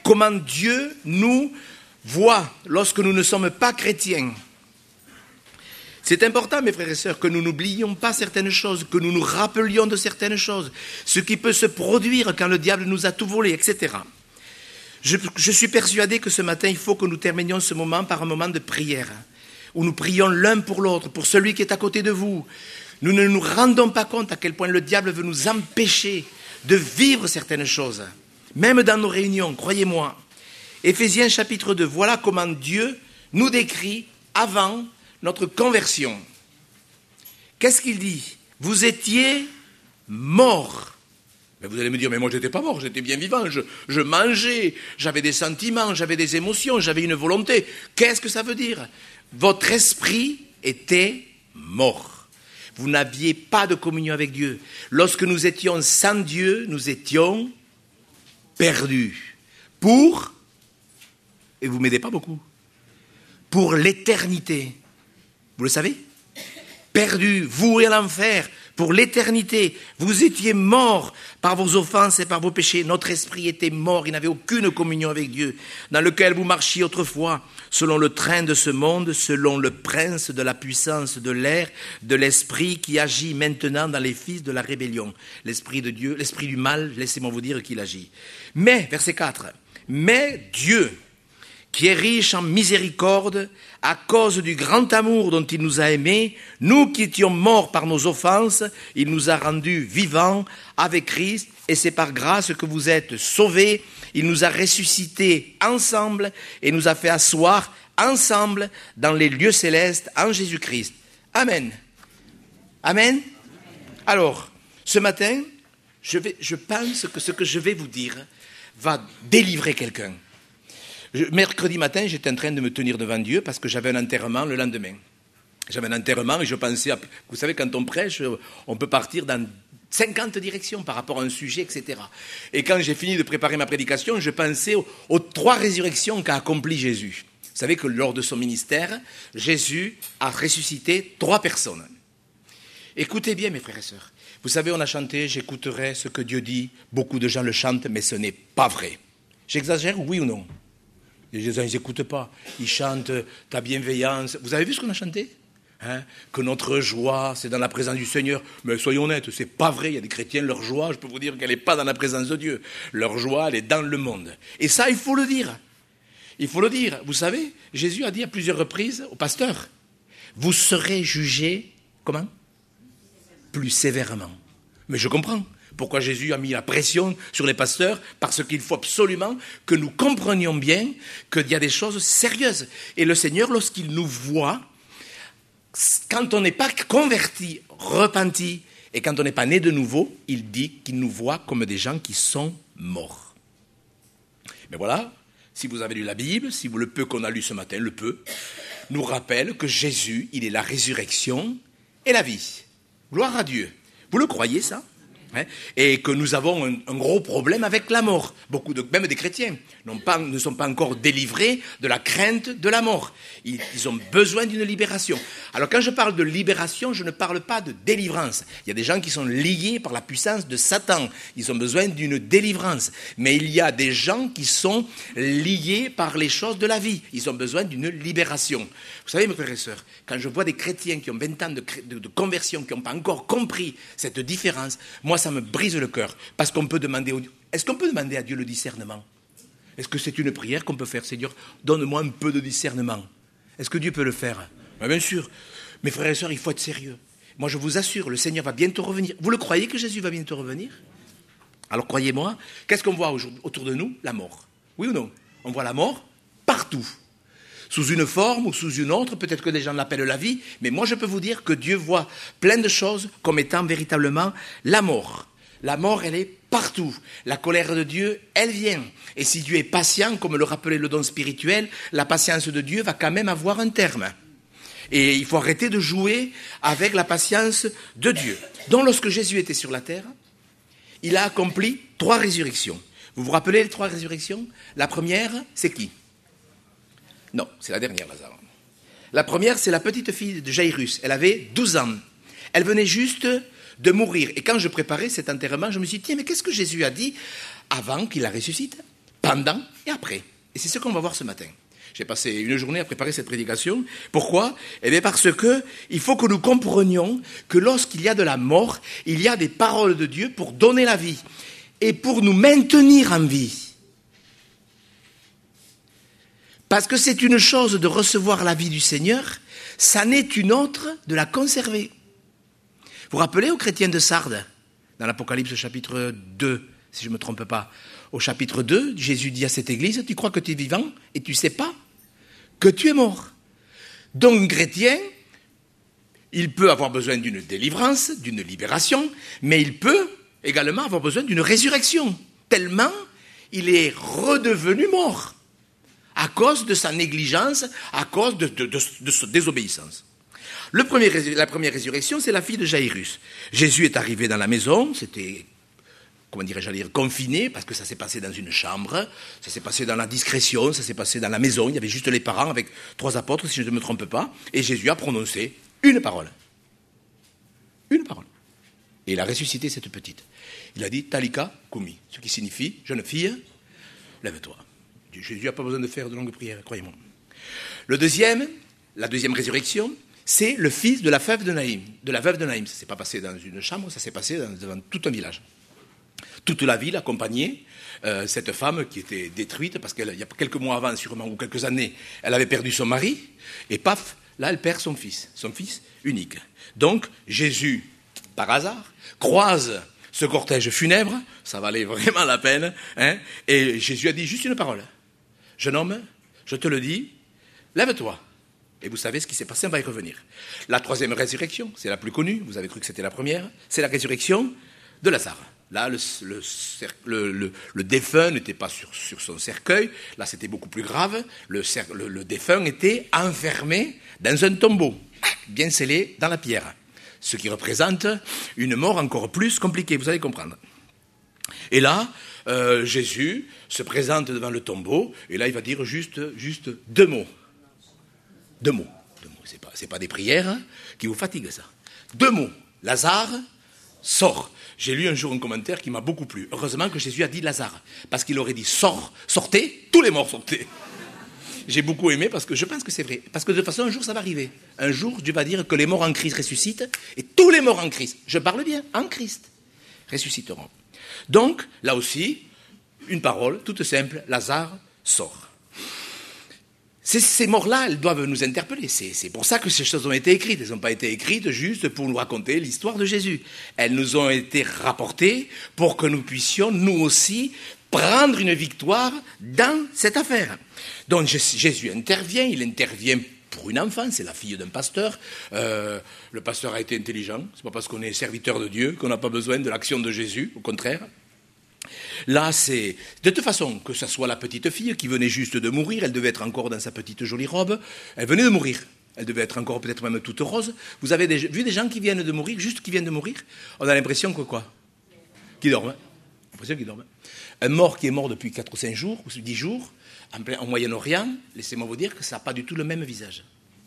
comment Dieu nous voit lorsque nous ne sommes pas chrétiens. C'est important, mes frères et sœurs, que nous n'oublions pas certaines choses, que nous nous rappelions de certaines choses, ce qui peut se produire quand le diable nous a tout volé, etc. Je suis persuadé que ce matin, il faut que nous terminions ce moment par un moment de prière, où nous prions l'un pour l'autre, pour celui qui est à côté de vous. Nous ne nous rendons pas compte à quel point le diable veut nous empêcher de vivre certaines choses, même dans nos réunions, croyez-moi. Éphésiens chapitre 2, voilà comment Dieu nous décrit avant notre conversion. Qu'est-ce qu'il dit? Vous étiez morts. Mais vous allez me dire, mais moi je n'étais pas mort, j'étais bien vivant, je mangeais, j'avais des sentiments, j'avais des émotions, j'avais une volonté. Qu'est-ce que ça veut dire? Votre esprit était mort. Vous n'aviez pas de communion avec Dieu. Lorsque nous étions sans Dieu, nous étions perdus. Et vous ne m'aidez pas beaucoup, pour l'éternité. Vous le savez? Perdus, voués à l'enfer, pour l'éternité. Vous étiez morts par vos offenses et par vos péchés. Notre esprit était mort, il n'avait aucune communion avec Dieu, dans lequel vous marchiez autrefois, selon le train de ce monde, selon le prince de la puissance de l'air, de l'esprit qui agit maintenant dans les fils de la rébellion. L'esprit de Dieu, l'esprit du mal, laissez-moi vous dire qu'il agit. Mais, verset 4, mais Dieu, qui est riche en miséricorde, à cause du grand amour dont il nous a aimés, nous qui étions morts par nos offenses, il nous a rendus vivants avec Christ, et c'est par grâce que vous êtes sauvés. Il nous a ressuscités ensemble et nous a fait asseoir ensemble dans les lieux célestes en Jésus-Christ. Amen. Amen. Alors, ce matin, je pense que ce que je vais vous dire va délivrer quelqu'un. Mercredi matin, j'étais en train de me tenir devant Dieu parce que j'avais un enterrement le lendemain. J'avais un enterrement et je pensais, vous savez, quand on prêche, on peut partir dans 50 directions par rapport à un sujet, etc. Et quand j'ai fini de préparer ma prédication, je pensais aux 3 résurrections qu'a accompli Jésus. Vous savez que lors de son ministère, Jésus a ressuscité 3 personnes. Écoutez bien, mes frères et sœurs. Vous savez, on a chanté « J'écouterai ce que Dieu dit ». Beaucoup de gens le chantent, mais ce n'est pas vrai. J'exagère, oui ou non? Les gens, ils n'écoutent pas. Ils chantent ta bienveillance. Vous avez vu ce qu'on a chanté? Que notre joie, c'est dans la présence du Seigneur. Mais soyons honnêtes, c'est pas vrai. Il y a des chrétiens, leur joie, je peux vous dire qu'elle n'est pas dans la présence de Dieu. Leur joie, elle est dans le monde. Et ça, il faut le dire. Il faut le dire. Vous savez, Jésus a dit à plusieurs reprises au pasteur, vous serez jugés, comment? Plus sévèrement. Mais je comprends. Pourquoi Jésus a mis la pression sur les pasteurs? Parce qu'il faut absolument que nous comprenions bien qu'il y a des choses sérieuses. Et le Seigneur, lorsqu'il nous voit, quand on n'est pas converti, repenti, et quand on n'est pas né de nouveau, il dit qu'il nous voit comme des gens qui sont morts. Mais voilà, si vous avez lu la Bible, si le peu qu'on a lu ce matin, le peu, nous rappelle que Jésus, il est la résurrection et la vie. Gloire à Dieu. Vous le croyez, ça? Et que nous avons un gros problème avec la mort. Même des chrétiens ne sont pas encore délivrés de la crainte de la mort. Ils ont besoin d'une libération. Alors quand je parle de libération, je ne parle pas de délivrance. Il y a des gens qui sont liés par la puissance de Satan. Ils ont besoin d'une délivrance. Mais il y a des gens qui sont liés par les choses de la vie. Ils ont besoin d'une libération. Vous savez, mes frères et sœurs, quand je vois des chrétiens qui ont 20 ans de conversion, qui n'ont pas encore compris cette différence, moi, ça me brise le cœur. Parce qu'on peut demander... Est-ce qu'on peut demander à Dieu le discernement? Est-ce que c'est une prière qu'on peut faire? Seigneur, donne-moi un peu de discernement. Est-ce que Dieu peut le faire? Bien sûr. Mes frères et sœurs, il faut être sérieux. Moi, je vous assure, le Seigneur va bientôt revenir. Vous le croyez que Jésus va bientôt revenir? Alors, croyez-moi, qu'est-ce qu'on voit autour de nous? La mort. Oui ou non? On voit la mort partout. Sous une forme ou sous une autre, peut-être que des gens l'appellent la vie, mais moi je peux vous dire que Dieu voit plein de choses comme étant véritablement la mort. La mort, elle est partout. La colère de Dieu, elle vient. Et si Dieu est patient, comme le rappelait le don spirituel, la patience de Dieu va quand même avoir un terme. Et il faut arrêter de jouer avec la patience de Dieu. Donc lorsque Jésus était sur la terre, il a accompli 3 résurrections. Vous vous rappelez les 3 résurrections? La première, c'est qui? Non, c'est la dernière, Lazare. La première, c'est la petite fille de Jairus. Elle avait 12 ans. Elle venait juste de mourir. Et quand je préparais cet enterrement, je me suis dit, tiens, mais qu'est-ce que Jésus a dit avant qu'il la ressuscite? pendant et après. Et c'est ce qu'on va voir ce matin. J'ai passé une journée à préparer cette prédication. Pourquoi? Eh bien parce que il faut que nous comprenions que lorsqu'il y a de la mort, il y a des paroles de Dieu pour donner la vie et pour nous maintenir en vie. Parce que c'est une chose de recevoir la vie du Seigneur, ça n'est une autre de la conserver. Vous vous rappelez aux chrétiens de Sardes, dans l'Apocalypse chapitre 2, si je ne me trompe pas, au chapitre 2, Jésus dit à cette église, tu crois que tu es vivant et tu ne sais pas que tu es mort. Donc un chrétien, il peut avoir besoin d'une délivrance, d'une libération, mais il peut également avoir besoin d'une résurrection, tellement il est redevenu mort à cause de sa négligence, à cause de sa désobéissance. La première résurrection, c'est la fille de Jairus. Jésus est arrivé dans la maison, c'était, confiné, parce que ça s'est passé dans une chambre, ça s'est passé dans la discrétion, ça s'est passé dans la maison, il y avait juste les parents avec 3 apôtres, si je ne me trompe pas, et Jésus a prononcé une parole. Une parole. Et il a ressuscité cette petite. Il a dit, Talika Kumi, ce qui signifie, jeune fille, lève-toi. Jésus n'a pas besoin de faire de longues prières, croyez-moi. La deuxième résurrection, c'est le fils de la veuve de Naïm. Ça ne s'est pas passé dans une chambre, ça s'est passé devant tout un village. Toute la ville accompagnait cette femme qui était détruite, parce qu'il y a quelques mois avant, sûrement, ou quelques années, elle avait perdu son mari, et paf, là, elle perd son fils unique. Donc, Jésus, par hasard, croise ce cortège funèbre, ça valait vraiment la peine, et Jésus a dit juste une parole. Jeune homme, je te le dis, lève-toi. Et vous savez ce qui s'est passé, on va y revenir. La troisième résurrection, c'est la plus connue, vous avez cru que c'était la première, c'est la résurrection de Lazare. Là, le défunt n'était pas sur son cercueil, là c'était beaucoup plus grave, le défunt était enfermé dans un tombeau, bien scellé dans la pierre, ce qui représente une mort encore plus compliquée, vous allez comprendre. Et là, Jésus se présente devant le tombeau, et là il va dire juste 2 mots. 2 mots. C'est pas des prières qui vous fatiguent, ça. 2 mots. Lazare, sors. J'ai lu un jour un commentaire qui m'a beaucoup plu. Heureusement que Jésus a dit Lazare, parce qu'il aurait dit sors, sortez, tous les morts sortaient. J'ai beaucoup aimé parce que je pense que c'est vrai. Parce que de toute façon, un jour, ça va arriver. Un jour, Dieu va dire que les morts en Christ ressuscitent, et tous les morts en Christ, je parle bien, en Christ, ressusciteront. Donc, là aussi, une parole toute simple, Lazare, sort. Ces morts-là, elles doivent nous interpeller. C'est pour ça que ces choses ont été écrites. Elles n'ont pas été écrites juste pour nous raconter l'histoire de Jésus. Elles nous ont été rapportées pour que nous puissions, nous aussi, prendre une victoire dans cette affaire. Donc Jésus intervient, il intervient pour une enfant, c'est la fille d'un pasteur. Le pasteur a été intelligent. C'est pas parce qu'on est serviteur de Dieu qu'on n'a pas besoin de l'action de Jésus, au contraire. Là, c'est de toute façon, que ce soit la petite fille qui venait juste de mourir, elle devait être encore dans sa petite jolie robe, elle venait de mourir, elle devait être encore peut-être même toute rose. Vous avez vu des gens qui viennent de mourir, juste qui viennent de mourir? On a l'impression que quoi? Qu'ils dorment. L'impression qu'ils dorment. Un mort qui est mort depuis 4 ou 5 jours, ou 10 jours, en Moyen-Orient, laissez-moi vous dire que ça n'a pas du tout le même visage.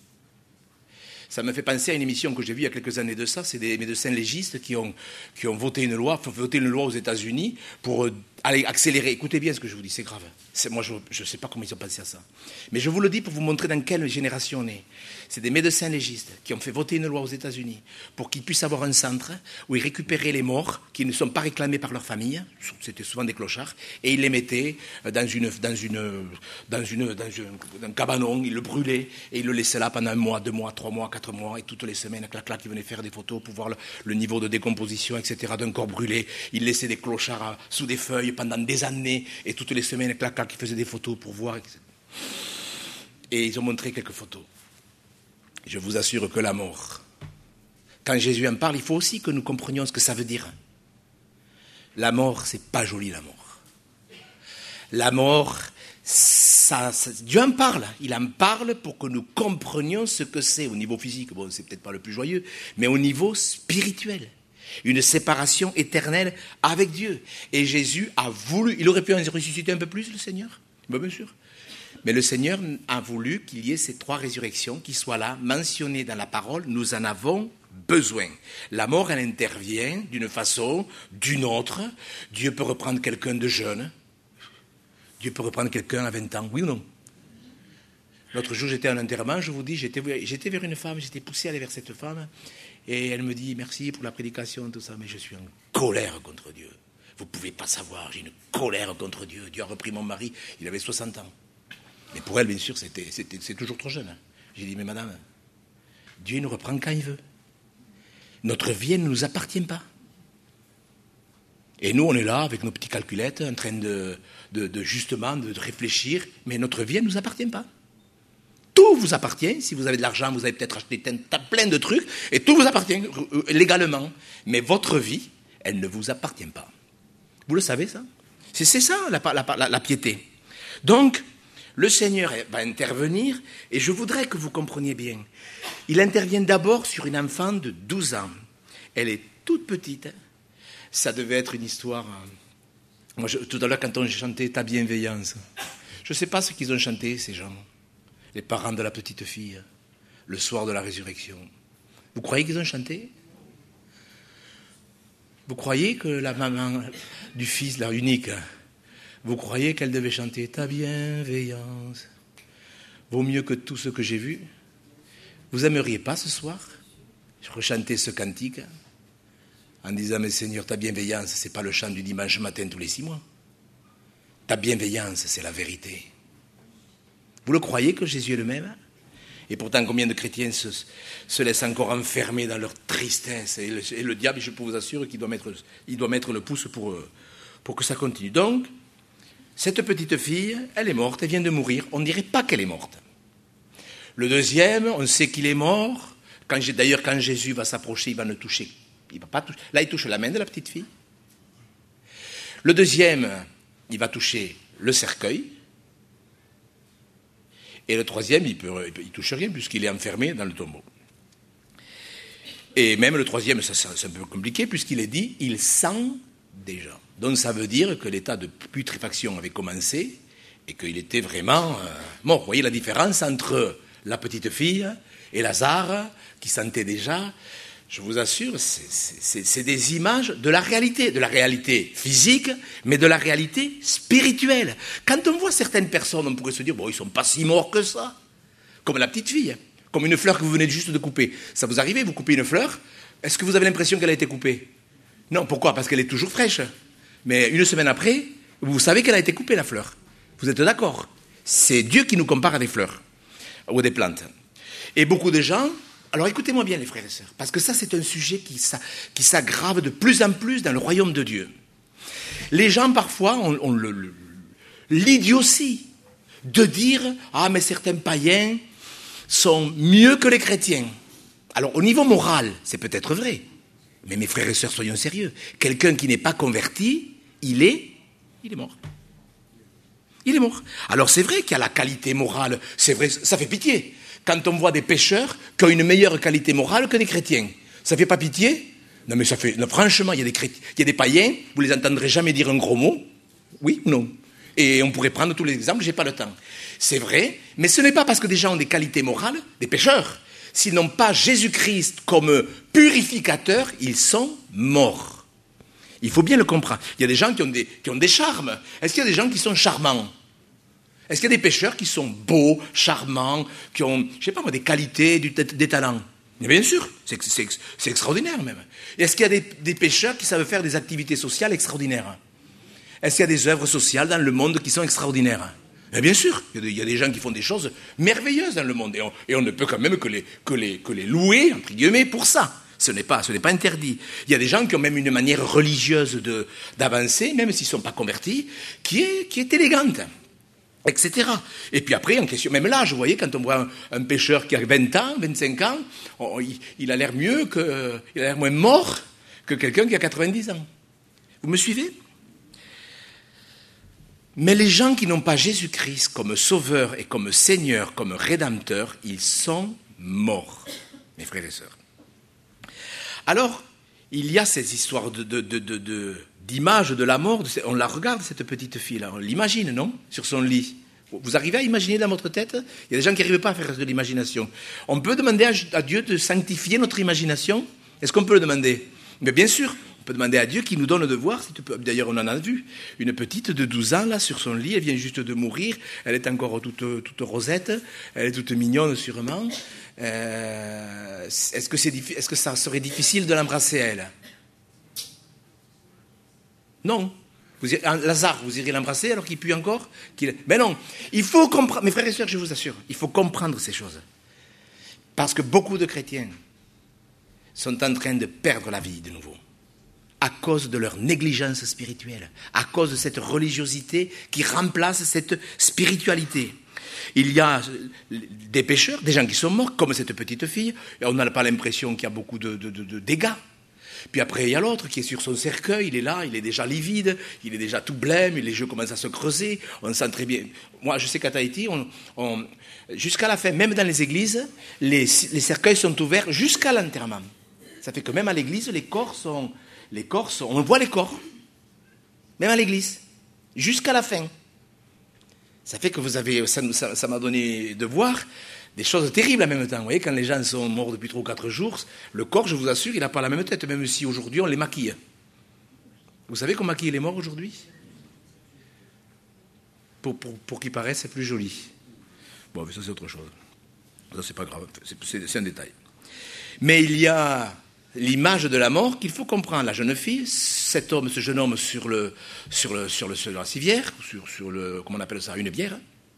Ça me fait penser à une émission que j'ai vue il y a quelques années de ça, c'est des médecins légistes qui ont voté une loi aux États-Unis pour aller accélérer. Écoutez bien ce que je vous dis, c'est grave. Moi, je ne sais pas comment ils ont pensé à ça. Mais je vous le dis pour vous montrer dans quelle génération on est. C'est des médecins légistes qui ont fait voter une loi aux États-Unis pour qu'ils puissent avoir un centre où ils récupéraient les morts qui ne sont pas réclamés par leur famille, c'était souvent des clochards, et ils les mettaient dans un cabanon, ils le brûlaient, et ils le laissaient là pendant 1 mois, 2 mois, 3 mois, 4 mois, et toutes les semaines, clac, ils venaient faire des photos pour voir le niveau de décomposition, etc., d'un corps brûlé. Ils laissaient des clochards sous des feuilles pendant des années, et toutes les semaines, clac, ils faisaient des photos pour voir, etc. Et ils ont montré quelques photos. Je vous assure que la mort, quand Jésus en parle, il faut aussi que nous comprenions ce que ça veut dire. La mort, c'est pas joli, la mort. La mort, Dieu en parle. Il en parle pour que nous comprenions ce que c'est au niveau physique. Bon, c'est peut-être pas le plus joyeux, mais au niveau spirituel. Une séparation éternelle avec Dieu. Et Jésus a voulu, il aurait pu en ressusciter un peu plus, le Seigneur, bien sûr. Mais le Seigneur a voulu qu'il y ait ces 3 résurrections qui soient là, mentionnées dans la parole. Nous en avons besoin. La mort, elle intervient d'une façon, d'une autre. Dieu peut reprendre quelqu'un de jeune. Dieu peut reprendre quelqu'un à 20 ans, oui ou non? L'autre jour, j'étais à un enterrement, je vous dis, j'étais vers une femme, j'étais poussé à aller vers cette femme, et elle me dit, merci pour la prédication, tout ça, mais je suis en colère contre Dieu. Vous ne pouvez pas savoir, j'ai une colère contre Dieu. Dieu a repris mon mari, il avait 60 ans. Mais pour elle, bien sûr, c'est toujours trop jeune. J'ai dit, mais madame, Dieu nous reprend quand il veut. Notre vie, elle ne nous appartient pas. Et nous, on est là, avec nos petites calculettes, en train justement de réfléchir, mais notre vie, elle ne nous appartient pas. Tout vous appartient. Si vous avez de l'argent, vous avez peut-être acheté plein de trucs, et tout vous appartient légalement. Mais votre vie, elle ne vous appartient pas. Vous le savez, ça? C'est ça, la piété. Donc, le Seigneur va intervenir, et je voudrais que vous compreniez bien. Il intervient d'abord sur une enfant de 12 ans. Elle est toute petite. Ça devait être une histoire... Moi, tout à l'heure, quand on chantait « Ta bienveillance », je ne sais pas ce qu'ils ont chanté, ces gens. Les parents de la petite fille, le soir de la résurrection. Vous croyez qu'ils ont chanté? Vous croyez que la maman du fils, la unique, vous croyez qu'elle devait chanter « Ta bienveillance vaut mieux que tout ce que j'ai vu ». Vous aimeriez pas ce soir rechanter ce cantique en disant « Mais Seigneur, ta bienveillance, ce n'est pas le chant du dimanche matin tous les 6 mois. Ta bienveillance, c'est la vérité. » Vous le croyez que Jésus est le même? Et pourtant, combien de chrétiens se laissent encore enfermer dans leur tristesse? Et le diable, je peux vous assurer qu'il doit mettre le pouce pour que ça continue. Donc, cette petite fille, elle est morte, elle vient de mourir. On ne dirait pas qu'elle est morte. Le deuxième, on sait qu'il est mort. D'ailleurs, quand Jésus va s'approcher, il va ne toucher. Il va pas toucher. Là, il touche la main de la petite fille. Le deuxième, il va toucher le cercueil. Et le troisième, il ne touche rien puisqu'il est enfermé dans le tombeau. Et même le troisième, c'est un peu compliqué puisqu'il est dit, il sent déjà. Donc ça veut dire que l'état de putréfaction avait commencé et qu'il était vraiment mort. Vous voyez la différence entre la petite fille et Lazare qui sentait déjà. Je vous assure, c'est des images de la réalité physique, mais de la réalité spirituelle. Quand on voit certaines personnes, on pourrait se dire, bon, ils ne sont pas si morts que ça. Comme la petite fille, comme une fleur que vous venez juste de couper. Ça vous arrive, vous coupez une fleur, est-ce que vous avez l'impression qu'elle a été coupée? Non, pourquoi? Parce qu'elle est toujours fraîche. Mais une semaine après, vous savez qu'elle a été coupée, la fleur. Vous êtes d'accord? C'est Dieu qui nous compare à des fleurs ou des plantes. Et beaucoup de gens... Alors écoutez-moi bien les frères et sœurs, parce que ça c'est un sujet qui s'aggrave de plus en plus dans le royaume de Dieu. Les gens parfois ont l'idiotie de dire « Ah mais certains païens sont mieux que les chrétiens ». Alors au niveau moral, c'est peut-être vrai, mais mes frères et sœurs, soyons sérieux. Quelqu'un qui n'est pas converti, il est mort. Il est mort. Alors c'est vrai qu'il y a la qualité morale, c'est vrai, ça fait pitié. Quand on voit des pécheurs qui ont une meilleure qualité morale que des chrétiens. Ça fait pas pitié? Non mais ça fait... Non, franchement, il y a des païens, vous les entendrez jamais dire un gros mot. Oui ou non? Et on pourrait prendre tous les exemples, j'ai pas le temps. C'est vrai, mais ce n'est pas parce que des gens ont des qualités morales, des pécheurs. S'ils n'ont pas Jésus-Christ comme purificateur, ils sont morts. Il faut bien le comprendre. Il y a des gens qui ont des charmes. Est-ce qu'il y a des gens qui sont charmants? Est-ce qu'il y a des pécheurs qui sont beaux, charmants, qui ont, je sais pas moi, des qualités, des talents? Mais bien sûr, c'est extraordinaire même. Et est-ce qu'il y a des pécheurs qui savent faire des activités sociales extraordinaires? Est-ce qu'il y a des œuvres sociales dans le monde qui sont extraordinaires? Mais bien sûr, il y a des gens qui font des choses merveilleuses dans le monde. Et on ne peut quand même que les louer, entre guillemets, pour ça. Ce n'est pas interdit. Il y a des gens qui ont même une manière religieuse d'avancer, même s'ils ne sont pas convertis, qui est élégante. Etc. Et puis après, en question, même l'âge, vous voyez, quand on voit un pêcheur qui a 20 ans, 25 ans, il a l'air il a l'air moins mort que quelqu'un qui a 90 ans. Vous me suivez? Mais les gens qui n'ont pas Jésus-Christ comme sauveur et comme Seigneur, comme Rédempteur, ils sont morts, mes frères et sœurs. Alors, il y a ces histoires d'image de la mort, on la regarde cette petite fille-là, on l'imagine, non? Sur son lit. Vous arrivez à imaginer dans votre tête? Il y a des gens qui n'arrivent pas à faire de l'imagination. On peut demander à Dieu de sanctifier notre imagination? Est-ce qu'on peut le demander? Mais bien sûr, On peut demander à Dieu qu'il nous donne de voir. Si tu peux. D'ailleurs, on en a vu une petite de 12 ans, là, sur son lit. Elle vient juste de mourir. Elle est encore toute rosette. Elle est toute mignonne, sûrement. Est-ce que ça serait difficile de l'embrasser, elle? Non. Lazare, vous irez l'embrasser alors qu'il pue encore? Mais non. Il faut comprendre. Mes frères et sœurs, je vous assure, il faut comprendre ces choses. Parce que beaucoup de chrétiens sont en train de perdre la vie de nouveau, à cause de leur négligence spirituelle, à cause de cette religiosité qui remplace cette spiritualité. Il y a des pécheurs, des gens qui sont morts, comme cette petite fille, et on n'a pas l'impression qu'il y a beaucoup de dégâts. Puis après, il y a l'autre qui est sur son cercueil, il est là, il est déjà livide, il est déjà tout blême, les yeux commencent à se creuser, on sent très bien. Moi, je sais qu'à Tahiti, jusqu'à la fin, même dans les églises, les cercueils sont ouverts jusqu'à l'enterrement. Ça fait que même à l'église, les corps sont, on voit les corps, même à l'église, jusqu'à la fin. Ça fait que ça m'a donné de voir des choses terribles en même temps. Vous voyez, quand les gens sont morts depuis 3 ou 4 jours, le corps, je vous assure, il n'a pas la même tête, même si aujourd'hui on les maquille. Vous savez qu'on maquille les morts aujourd'hui? Pour qu'ils paraissent plus jolis. Bon, mais ça c'est autre chose. Ça c'est pas grave, c'est un détail. Mais il y a l'image de la mort qu'il faut comprendre. La jeune fille, ce jeune homme sur la civière, comment on appelle ça, une bière.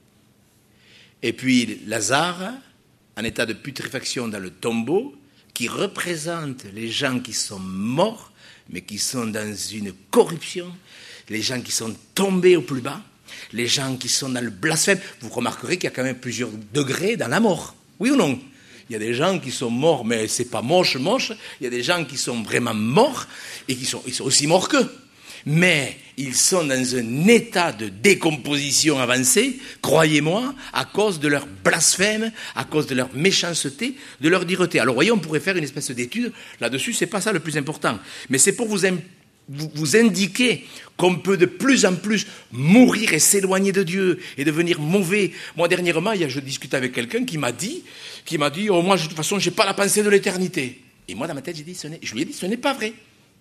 Et puis Lazare, en état de putréfaction dans le tombeau, qui représente les gens qui sont morts, mais qui sont dans une corruption, les gens qui sont tombés au plus bas, les gens qui sont dans le blasphème. Vous remarquerez qu'il y a quand même plusieurs degrés dans la mort. Oui ou non? Il y a des gens qui sont morts, mais c'est pas moche. Il y a des gens qui sont vraiment morts et ils sont aussi morts qu'eux. Mais ils sont dans un état de décomposition avancée, croyez-moi, à cause de leur blasphème, à cause de leur méchanceté, de leur dureté. Alors, voyez, on pourrait faire une espèce d'étude là-dessus, c'est pas ça le plus important. Mais c'est pour vous indiquer qu'on peut de plus en plus mourir et s'éloigner de Dieu et devenir mauvais. Moi, dernièrement, je discutais avec quelqu'un qui m'a dit, oh, moi, de toute façon, j'ai pas la pensée de l'éternité. Et moi, dans ma tête, je lui ai dit, ce n'est pas vrai.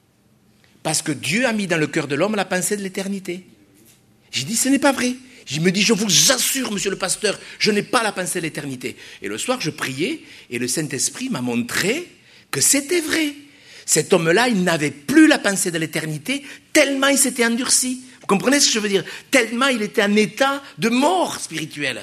Parce que Dieu a mis dans le cœur de l'homme la pensée de l'éternité. J'ai dit, ce n'est pas vrai. Je me dis, je vous assure, monsieur le pasteur, je n'ai pas la pensée de l'éternité. Et le soir, je priais, et le Saint-Esprit m'a montré que c'était vrai. Cet homme-là, il n'avait plus la pensée de l'éternité, tellement il s'était endurci. Vous comprenez ce que je veux dire? Tellement il était en état de mort spirituelle.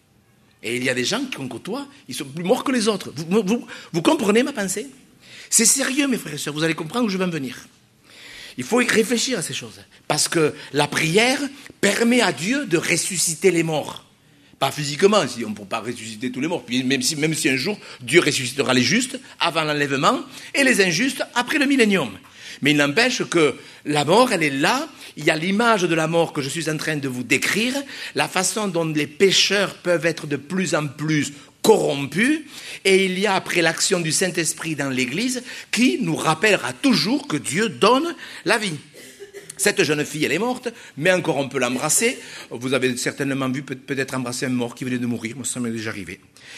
Et il y a des gens qu'on côtoie, ils sont plus morts que les autres. Vous comprenez ma pensée? C'est sérieux, mes frères et sœurs, vous allez comprendre où je vais en venir. Il faut y réfléchir à ces choses. Parce que la prière permet à Dieu de ressusciter les morts. Pas physiquement, si on ne peut pas ressusciter tous les morts. Puis même si un jour Dieu ressuscitera les justes avant l'enlèvement et les injustes après le millénium. Mais il n'empêche que la mort, elle est là. Il y a l'image de la mort que je suis en train de vous décrire. La façon dont les pécheurs peuvent être de plus en plus corrompus. Et il y a après l'action du Saint-Esprit dans l'Église qui nous rappellera toujours que Dieu donne la vie. Cette jeune fille, elle est morte, mais encore on peut l'embrasser. Vous avez certainement vu peut-être embrasser un mort qui venait de mourir. Moi, ça m'est déjà arrivé.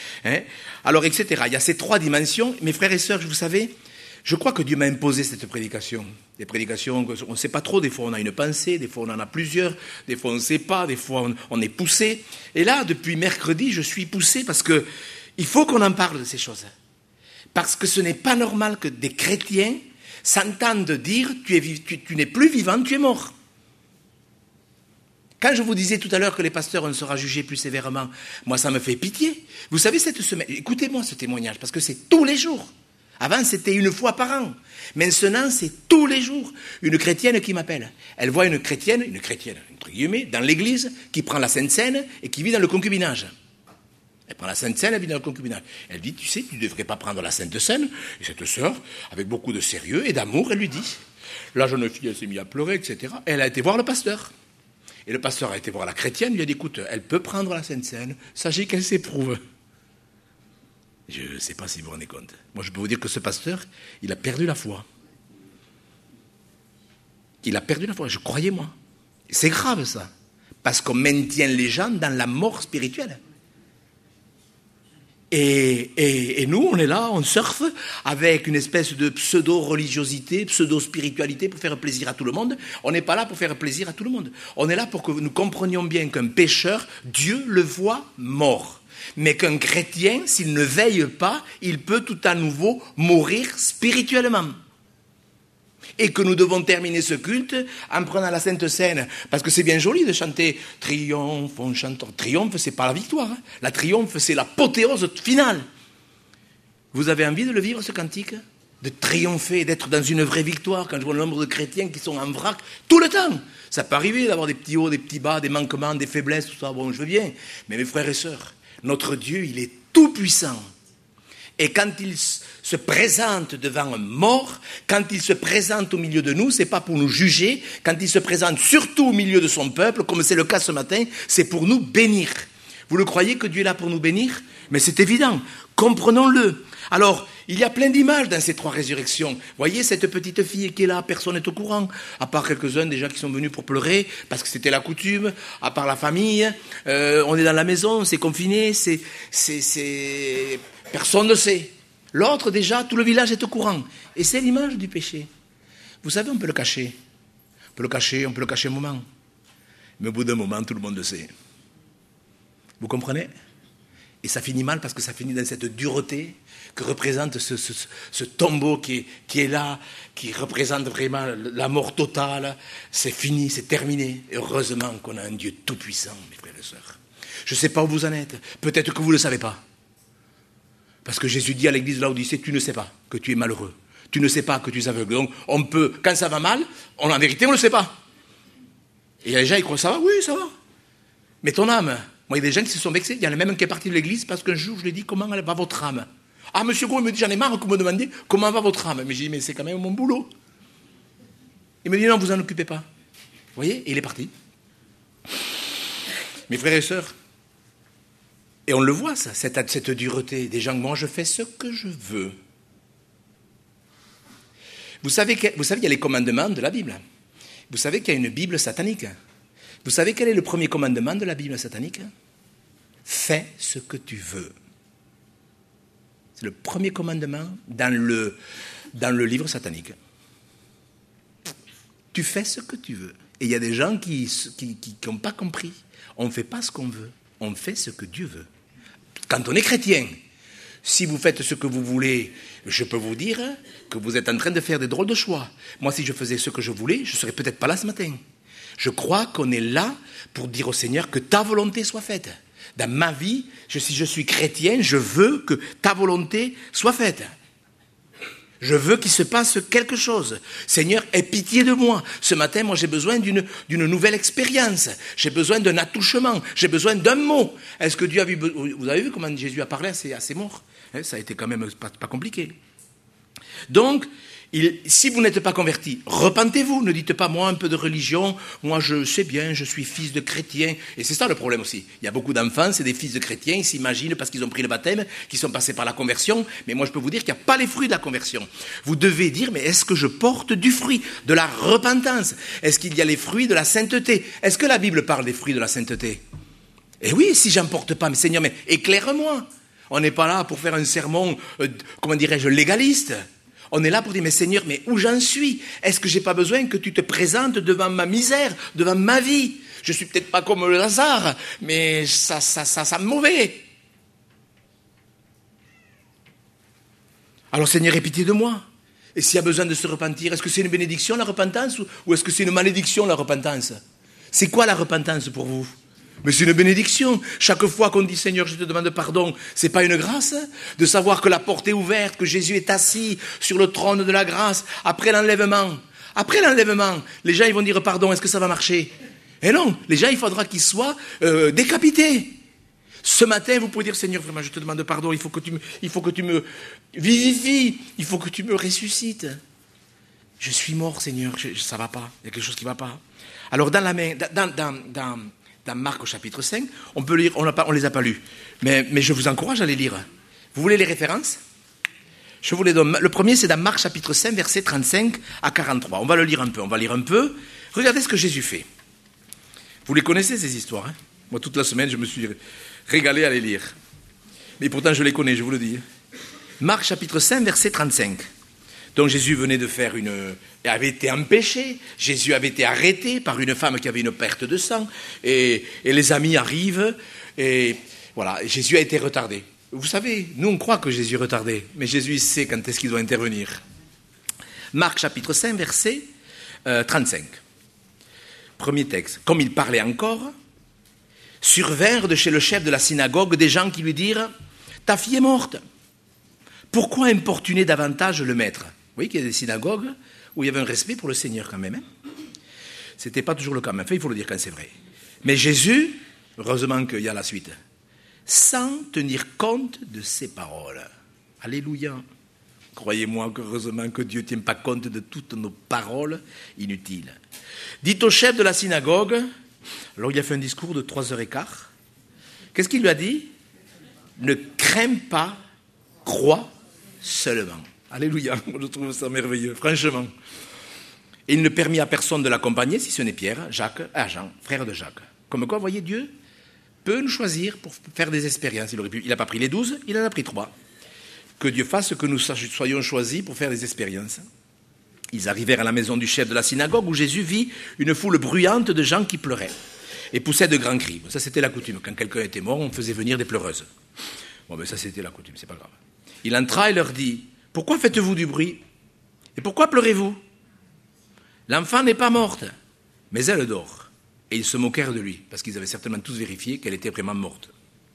Alors, etc. Il y a ces 3 dimensions. Mes frères et sœurs, vous savez, je crois que Dieu m'a imposé cette prédication. Des prédications, on ne sait pas trop. Des fois, on a une pensée. Des fois, on en a plusieurs. Des fois, on ne sait pas. Des fois, on est poussé. Et là, depuis mercredi, je suis poussé parce que il faut qu'on en parle de ces choses. Parce que ce n'est pas normal que des chrétiens s'entendent dire tu n'es plus vivant, tu es mort. Quand je vous disais tout à l'heure que les pasteurs, on sera jugés plus sévèrement, moi ça me fait pitié. Vous savez, cette semaine, écoutez-moi ce témoignage, parce que c'est tous les jours. Avant, c'était 1 fois par an. Maintenant, c'est tous les jours. Une chrétienne qui m'appelle. Elle voit une chrétienne, entre guillemets, dans l'église, qui prend la Sainte Seine et qui vit dans le concubinage. Elle prend la Sainte Seine, elle vit dans le concubinage. Elle dit, tu sais, tu ne devrais pas prendre la Sainte Seine. Et cette sœur, avec beaucoup de sérieux et d'amour, elle lui dit. La jeune fille, elle s'est mise à pleurer, etc. Et elle a été voir le pasteur. Et le pasteur a été voir la chrétienne, lui a dit, écoute, elle peut prendre la Sainte Seine, sachez qu'elle s'éprouve. Je ne sais pas si vous vous rendez compte. Moi, je peux vous dire que ce pasteur, il a perdu la foi. Il a perdu la foi, je croyais, moi. C'est grave, ça. Parce qu'on maintient les gens dans la mort spirituelle. Et nous, on est là, on surfe avec une espèce de pseudo-religiosité, pseudo-spiritualité pour faire plaisir à tout le monde. On n'est pas là pour faire plaisir à tout le monde. On est là pour que nous comprenions bien qu'un pécheur, Dieu le voit mort. Mais qu'un chrétien, s'il ne veille pas, il peut tout à nouveau mourir spirituellement. Et que nous devons terminer ce culte en prenant la Sainte Seine. Parce que c'est bien joli de chanter « Triomphe, on chante ». Triomphe, c'est pas la victoire. Hein. La triomphe, c'est l'apothéose finale. Vous avez envie de le vivre, ce cantique ? De triompher, d'être dans une vraie victoire. Quand je vois le nombre de chrétiens qui sont en vrac tout le temps. Ça peut arriver d'avoir des petits hauts, des petits bas, des manquements, des faiblesses, tout ça. Bon, je veux bien. Mais mes frères et sœurs, notre Dieu, il est tout puissant. Et quand il se présente devant un mort, quand il se présente au milieu de nous, c'est pas pour nous juger, quand il se présente surtout au milieu de son peuple, comme c'est le cas ce matin, c'est pour nous bénir. Vous le croyez que Dieu est là pour nous bénir ? Mais c'est évident, comprenons-le. Alors, il y a plein d'images dans ces 3 résurrections. Voyez cette petite fille qui est là, personne n'est au courant, à part quelques-uns déjà qui sont venus pour pleurer, parce que c'était la coutume, à part la famille, on est dans la maison, c'est confiné, personne ne sait. L'autre, déjà, tout le village est au courant. Et c'est l'image du péché. Vous savez, on peut le cacher. On peut le cacher un moment. Mais au bout d'un moment, tout le monde le sait. Vous comprenez ? Et ça finit mal parce que ça finit dans cette dureté que représente ce tombeau qui est là, qui représente vraiment la mort totale. C'est fini, c'est terminé. Et heureusement qu'on a un Dieu tout-puissant, mes frères et sœurs. Je ne sais pas où vous en êtes. Peut-être que vous ne le savez pas. Parce que Jésus dit à l'église de Laodicée, tu ne sais pas que tu es malheureux. Tu ne sais pas que tu es aveugle. Donc, on peut, quand ça va mal, en vérité, on ne le sait pas. Et il y a des gens qui croient, ça va ? Oui, ça va. Mais ton âme, moi, il y a des gens qui se sont vexés. Il y en a même un qui est parti de l'église parce qu'un jour, je lui ai dit, comment va votre âme ? Ah, monsieur Gros, il me dit, j'en ai marre que vous me demandiez comment va votre âme. Mais j'ai dit, mais c'est quand même mon boulot. Il me dit, non, vous en occupez pas. Vous voyez ? Et il est parti. Mes frères et sœurs, et on le voit, ça, cette dureté des gens. Moi, je fais ce que je veux. Vous savez, il y a les commandements de la Bible. Vous savez qu'il y a une Bible satanique. Vous savez quel est le premier commandement de la Bible satanique ? Fais ce que tu veux. C'est le premier commandement dans le livre satanique. Tu fais ce que tu veux. Et il y a des gens qui n'ont pas compris. On ne fait pas ce qu'on veut. On fait ce que Dieu veut. Quand on est chrétien, si vous faites ce que vous voulez, je peux vous dire que vous êtes en train de faire des drôles de choix. Moi, si je faisais ce que je voulais, je ne serais peut-être pas là ce matin. Je crois qu'on est là pour dire au Seigneur que ta volonté soit faite. Dans ma vie, si je suis chrétien, je veux que ta volonté soit faite. Je veux qu'il se passe quelque chose. Seigneur, aie pitié de moi. Ce matin, moi, j'ai besoin d'une nouvelle expérience. J'ai besoin d'un attouchement. J'ai besoin d'un mot. Est-ce que Dieu a vu... Vous avez vu comment Jésus a parlé à ses morts ? Ça a été quand même pas compliqué. Donc, si vous n'êtes pas converti, repentez-vous. Ne dites pas, moi, un peu de religion, moi, je sais bien, je suis fils de chrétien. Et c'est ça le problème aussi. Il y a beaucoup d'enfants, c'est des fils de chrétiens, ils s'imaginent parce qu'ils ont pris le baptême, qu'ils sont passés par la conversion. Mais moi, je peux vous dire qu'il n'y a pas les fruits de la conversion. Vous devez dire, mais est-ce que je porte du fruit, de la repentance ? Est-ce qu'il y a les fruits de la sainteté ? Est-ce que la Bible parle des fruits de la sainteté ? Eh oui, si j'en porte pas, mais Seigneur, mais éclaire-moi. On n'est pas là pour faire un sermon, légaliste. On est là pour dire, mais Seigneur, mais où j'en suis ? Est-ce que j'ai pas besoin que tu te présentes devant ma misère, devant ma vie ? Je suis peut-être pas comme le Lazare, mais ça me mauvais. Alors Seigneur, aie pitié de moi. Et s'il y a besoin de se repentir, est-ce que c'est une bénédiction la repentance ou est-ce que c'est une malédiction la repentance ? C'est quoi la repentance pour vous ? Mais c'est une bénédiction. Chaque fois qu'on dit Seigneur, je te demande pardon, c'est pas une grâce de savoir que la porte est ouverte, que Jésus est assis sur le trône de la grâce après l'enlèvement. Après l'enlèvement, les gens ils vont dire pardon, est-ce que ça va marcher ? Et non, les gens il faudra qu'ils soient décapités. Ce matin, vous pouvez dire Seigneur, vraiment, je te demande pardon, il faut que tu me vivifies, il faut que tu me ressuscites. Je suis mort, Seigneur, ça va pas, il y a quelque chose qui va pas. Alors dans Marc au chapitre 5, on peut lire, on les a pas lus, mais je vous encourage à les lire. Vous voulez les références ? Je vous les donne. Le premier, c'est dans Marc chapitre 5, versets 35 à 43. On va le lire un peu. Regardez ce que Jésus fait. Vous les connaissez, ces histoires, hein ? Moi, toute la semaine, je me suis régalé à les lire. Mais pourtant, je les connais, je vous le dis. Marc chapitre 5, verset 35. Donc Jésus venait de faire avait été empêché. Jésus avait été arrêté par une femme qui avait une perte de sang. Et les amis arrivent. Et voilà, Jésus a été retardé. Vous savez, nous on croit que Jésus est retardé. Mais Jésus sait quand est-ce qu'il doit intervenir. Marc chapitre 5, verset 35. Premier texte. Comme il parlait encore, survinrent de chez le chef de la synagogue des gens qui lui dirent « Ta fille est morte. Pourquoi importuner davantage le maître ?» Vous voyez qu'il y a des synagogues où il y avait un respect pour le Seigneur quand même. Ce n'était pas toujours le cas, mais enfin, il faut le dire quand c'est vrai. Mais Jésus, heureusement qu'il y a la suite, sans tenir compte de ses paroles. Alléluia. Croyez-moi qu'heureusement que Dieu ne tient pas compte de toutes nos paroles inutiles. Dit au chef de la synagogue, alors il a fait un discours de 3h15. Qu'est-ce qu'il lui a dit ? Ne crains pas, crois seulement. Alléluia, je trouve ça merveilleux, franchement. Et il ne permit à personne de l'accompagner, si ce n'est Pierre, Jean, frère de Jacques. Comme quoi, vous voyez, Dieu peut nous choisir pour faire des expériences. Il n'a pas pris les 12, il en a pris 3. Que Dieu fasse que nous soyons choisis pour faire des expériences. Ils arrivèrent à la maison du chef de la synagogue où Jésus vit une foule bruyante de gens qui pleuraient et poussaient de grands cris. Ça, c'était la coutume. Quand quelqu'un était mort, on faisait venir des pleureuses. Bon, mais ça, c'était la coutume, c'est pas grave. Il entra et leur dit, « Pourquoi faites-vous du bruit ? Et pourquoi pleurez-vous ? L'enfant n'est pas morte, mais elle dort. » Et ils se moquèrent de lui, parce qu'ils avaient certainement tous vérifié qu'elle était vraiment morte.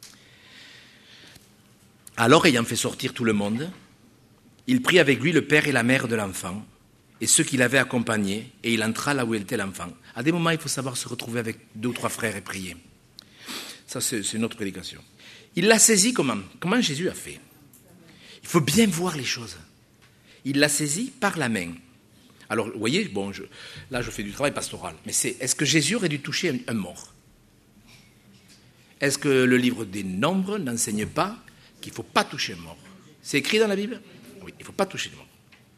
Alors, ayant fait sortir tout le monde, il prit avec lui le père et la mère de l'enfant, et ceux qui l'avaient accompagné, et il entra là où était l'enfant. À des moments, il faut savoir se retrouver avec 2 ou 3 frères et prier. Ça, c'est une autre prédication. Il l'a saisi comment ? Comment Jésus a fait ? Il faut bien voir les choses. Il l'a saisi par la main. Alors, vous voyez, bon, là, je fais du travail pastoral, mais est-ce que Jésus aurait dû toucher un mort ? Est-ce que le livre des Nombres n'enseigne pas qu'il ne faut pas toucher un mort ? C'est écrit dans la Bible ? Oui, il ne faut pas toucher le mort.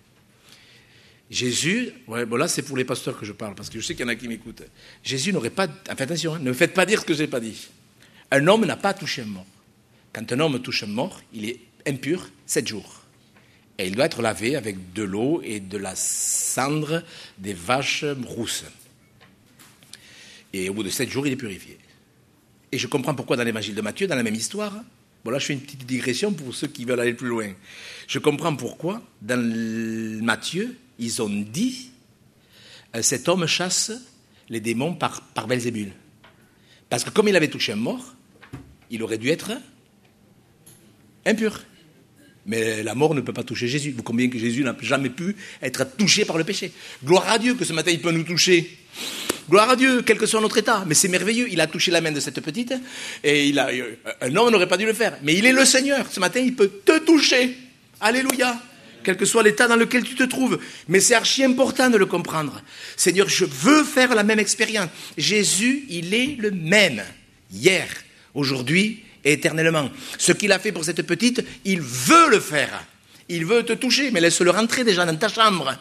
Jésus, là c'est pour les pasteurs que je parle, parce que je sais qu'il y en a qui m'écoutent. Jésus n'aurait pas, enfin attention, ne me faites pas dire ce que je n'ai pas dit. Un homme n'a pas touché un mort. Quand un homme touche un mort, il est impur 7 jours. Et il doit être lavé avec de l'eau et de la cendre des vaches rousses. Et au bout de 7 jours, il est purifié. Et je comprends pourquoi dans l'évangile de Matthieu, dans la même histoire, bon là je fais une petite digression pour ceux qui veulent aller plus loin. Je comprends pourquoi dans Matthieu, ils ont dit cet homme chasse les démons par Belzébul. Parce que comme il avait touché un mort, il aurait dû être impur. Mais la mort ne peut pas toucher Jésus. Vous comprenez que Jésus n'a jamais pu être touché par le péché. Gloire à Dieu que ce matin il peut nous toucher. Gloire à Dieu, quel que soit notre état. Mais c'est merveilleux, il a touché la main de cette petite et un homme n'aurait pas dû le faire. Mais il est le Seigneur. Ce matin, il peut te toucher. Alléluia. Quel que soit l'état dans lequel tu te trouves. Mais c'est archi important de le comprendre. Seigneur, je veux faire la même expérience. Jésus, il est le même. Hier, aujourd'hui et éternellement. Ce qu'il a fait pour cette petite, il veut le faire. Il veut te toucher, mais laisse-le rentrer déjà dans ta chambre.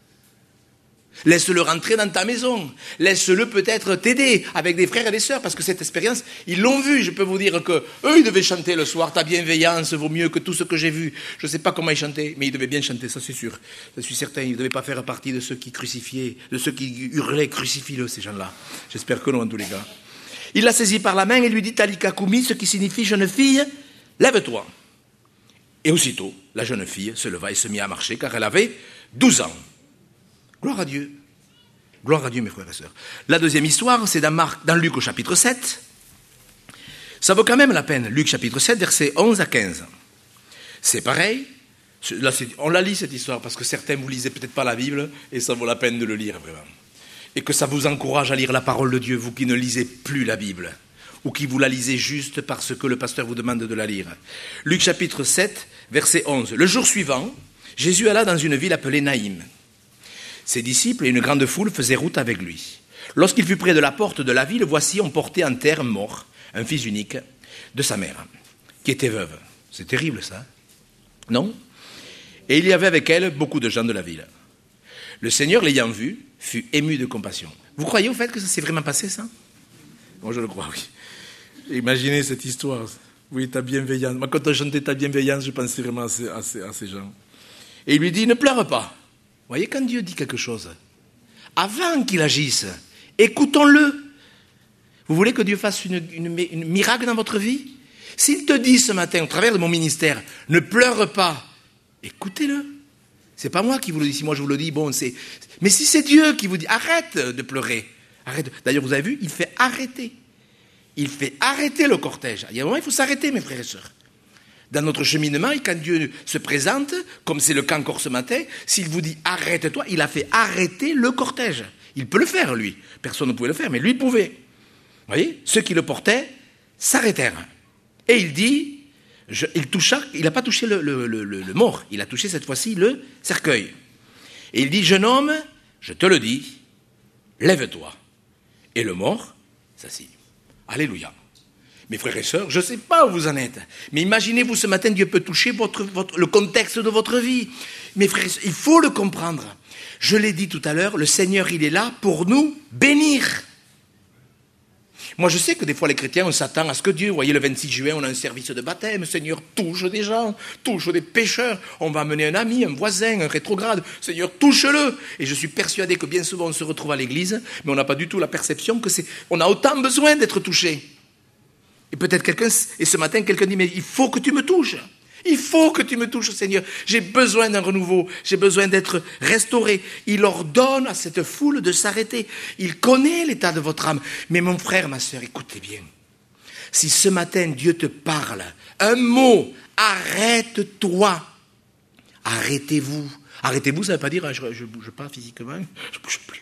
Laisse-le rentrer dans ta maison. Laisse-le peut-être t'aider avec des frères et des sœurs, parce que cette expérience, ils l'ont vu. Je peux vous dire que eux, ils devaient chanter le soir. Ta bienveillance vaut mieux que tout ce que j'ai vu. Je ne sais pas comment ils chantaient, mais ils devaient bien chanter, ça c'est sûr. Je suis certain, ils ne devaient pas faire partie de ceux qui crucifiaient, de ceux qui hurlaient, crucifie-le, ces gens-là. J'espère que non, en tous les cas. Il l'a saisi par la main et lui dit Talika Koumi, ce qui signifie jeune fille, lève-toi. Et aussitôt, la jeune fille se leva et se mit à marcher, car elle avait 12 ans. Gloire à Dieu. Gloire à Dieu, mes frères et sœurs. La deuxième histoire, c'est dans Luc au chapitre 7. Ça vaut quand même la peine. Luc chapitre 7, versets 11 à 15. C'est pareil. Là, on la lit cette histoire, parce que certains, vous lisez peut-être pas la Bible, et ça vaut la peine de le lire, vraiment. Et que ça vous encourage à lire la parole de Dieu, vous qui ne lisez plus la Bible, ou qui vous la lisez juste parce que le pasteur vous demande de la lire. Luc chapitre 7, verset 11. Le jour suivant, Jésus alla dans une ville appelée Naïm. Ses disciples et une grande foule faisaient route avec lui. Lorsqu'il fut près de la porte de la ville, voici, on portait en terre mort un fils unique de sa mère, qui était veuve. C'est terrible ça, non ? Et il y avait avec elle beaucoup de gens de la ville. Le Seigneur, l'ayant vu, fut ému de compassion. Vous croyez au fait que ça s'est vraiment passé, ça ? Moi, je le crois, oui. Imaginez cette histoire. Oui, ta bienveillance. Moi, quand on chantait ta bienveillance, je pensais vraiment à ces gens. Et il lui dit, ne pleure pas. Vous voyez, quand Dieu dit quelque chose, avant qu'il agisse, écoutons-le. Vous voulez que Dieu fasse une miracle dans votre vie? S'il te dit ce matin, au travers de mon ministère, ne pleure pas, écoutez-le. C'est pas moi qui vous le dis. Si moi je vous le dis, bon, c'est... Mais si c'est Dieu qui vous dit, arrête de pleurer. Arrête. D'ailleurs, vous avez vu, il fait arrêter. Il fait arrêter le cortège. Il y a un moment, il faut s'arrêter, mes frères et sœurs. Dans notre cheminement, et quand Dieu se présente, comme c'est le cas encore ce matin, s'il vous dit arrête-toi, il a fait arrêter le cortège. Il peut le faire, lui. Personne ne pouvait le faire, mais lui pouvait. Vous voyez, ceux qui le portaient s'arrêtèrent. Et il dit, il n'a pas touché le mort, il a touché cette fois-ci le cercueil. Et il dit, jeune homme, je te le dis, lève-toi. Et le mort s'assit. Alléluia. Mes frères et sœurs, je ne sais pas où vous en êtes, mais imaginez-vous ce matin, Dieu peut toucher le contexte de votre vie. Mes frères et sœurs, il faut le comprendre. Je l'ai dit tout à l'heure, le Seigneur, il est là pour nous bénir. Moi, je sais que des fois, les chrétiens, on s'attend à ce que Dieu, vous voyez, le 26 juin, on a un service de baptême, Seigneur, touche des gens, touche des pécheurs, on va amener un ami, un voisin, un rétrograde, Seigneur, touche-le. Et je suis persuadé que bien souvent, on se retrouve à l'église, mais on n'a pas du tout la perception que on a autant besoin d'être touché. Et peut-être ce matin, quelqu'un dit, mais il faut que tu me touches. Il faut que tu me touches, Seigneur. J'ai besoin d'un renouveau. J'ai besoin d'être restauré. Il ordonne à cette foule de s'arrêter. Il connaît l'état de votre âme. Mais mon frère, ma sœur, écoutez bien. Si ce matin, Dieu te parle, un mot, arrête-toi. Arrêtez-vous. Arrêtez-vous, ça ne veut pas dire, je ne bouge pas physiquement, je ne bouge plus.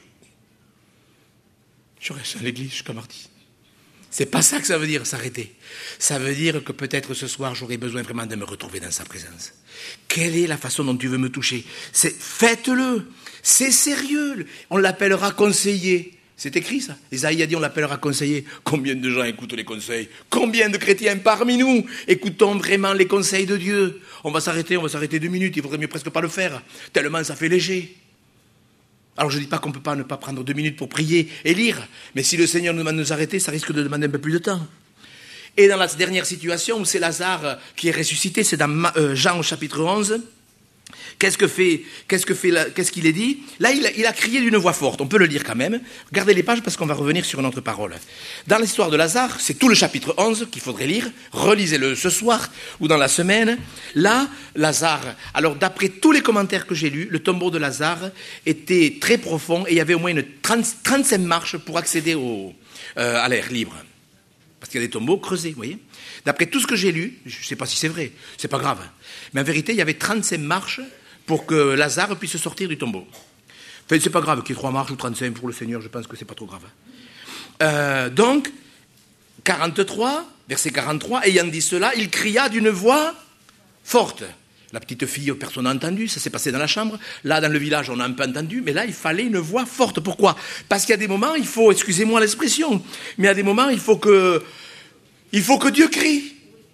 Je reste à l'église jusqu'à mardi. C'est pas ça que ça veut dire, s'arrêter. Ça veut dire que peut-être ce soir, j'aurai besoin vraiment de me retrouver dans sa présence. Quelle est la façon dont tu veux me toucher? Faites-le. C'est sérieux. On l'appellera conseiller. C'est écrit ça. Isaïe a dit on l'appellera conseiller. Combien de gens écoutent les conseils? Combien de chrétiens parmi nous écoutons vraiment les conseils de Dieu? On va s'arrêter 2 minutes. Il faudrait mieux presque pas le faire. Tellement ça fait léger. Alors je ne dis pas qu'on ne peut pas ne pas prendre 2 minutes pour prier et lire, mais si le Seigneur nous demande de nous arrêter, ça risque de demander un peu plus de temps. Et dans la dernière situation où c'est Lazare qui est ressuscité, c'est dans Jean au chapitre 11, qu'est-ce qu'il est dit? Là, il a crié d'une voix forte, on peut le lire quand même. Regardez les pages parce qu'on va revenir sur une autre parole. Dans l'histoire de Lazare, c'est tout le chapitre 11 qu'il faudrait lire, relisez-le ce soir ou dans la semaine. Là, Lazare, alors d'après tous les commentaires que j'ai lus, le tombeau de Lazare était très profond et il y avait au moins 35 marches pour accéder à l'air libre. Parce qu'il y a des tombeaux creusés, vous voyez. D'après tout ce que j'ai lu, je ne sais pas si c'est vrai, c'est pas grave, mais en vérité, il y avait 35 marches pour que Lazare puisse sortir du tombeau. Enfin, c'est pas grave qu'il y ait 3 marches ou 35 pour le Seigneur, je pense que c'est pas trop grave. Donc, 43, verset 43, ayant dit cela, il cria d'une voix forte. La petite fille, personne n'a entendu, ça s'est passé dans la chambre. Là, dans le village, on a un peu entendu, mais là, il fallait une voix forte. Pourquoi? Parce qu'il y a des moments, il faut, excusez-moi l'expression, mais il y a des moments, il faut que Dieu crie.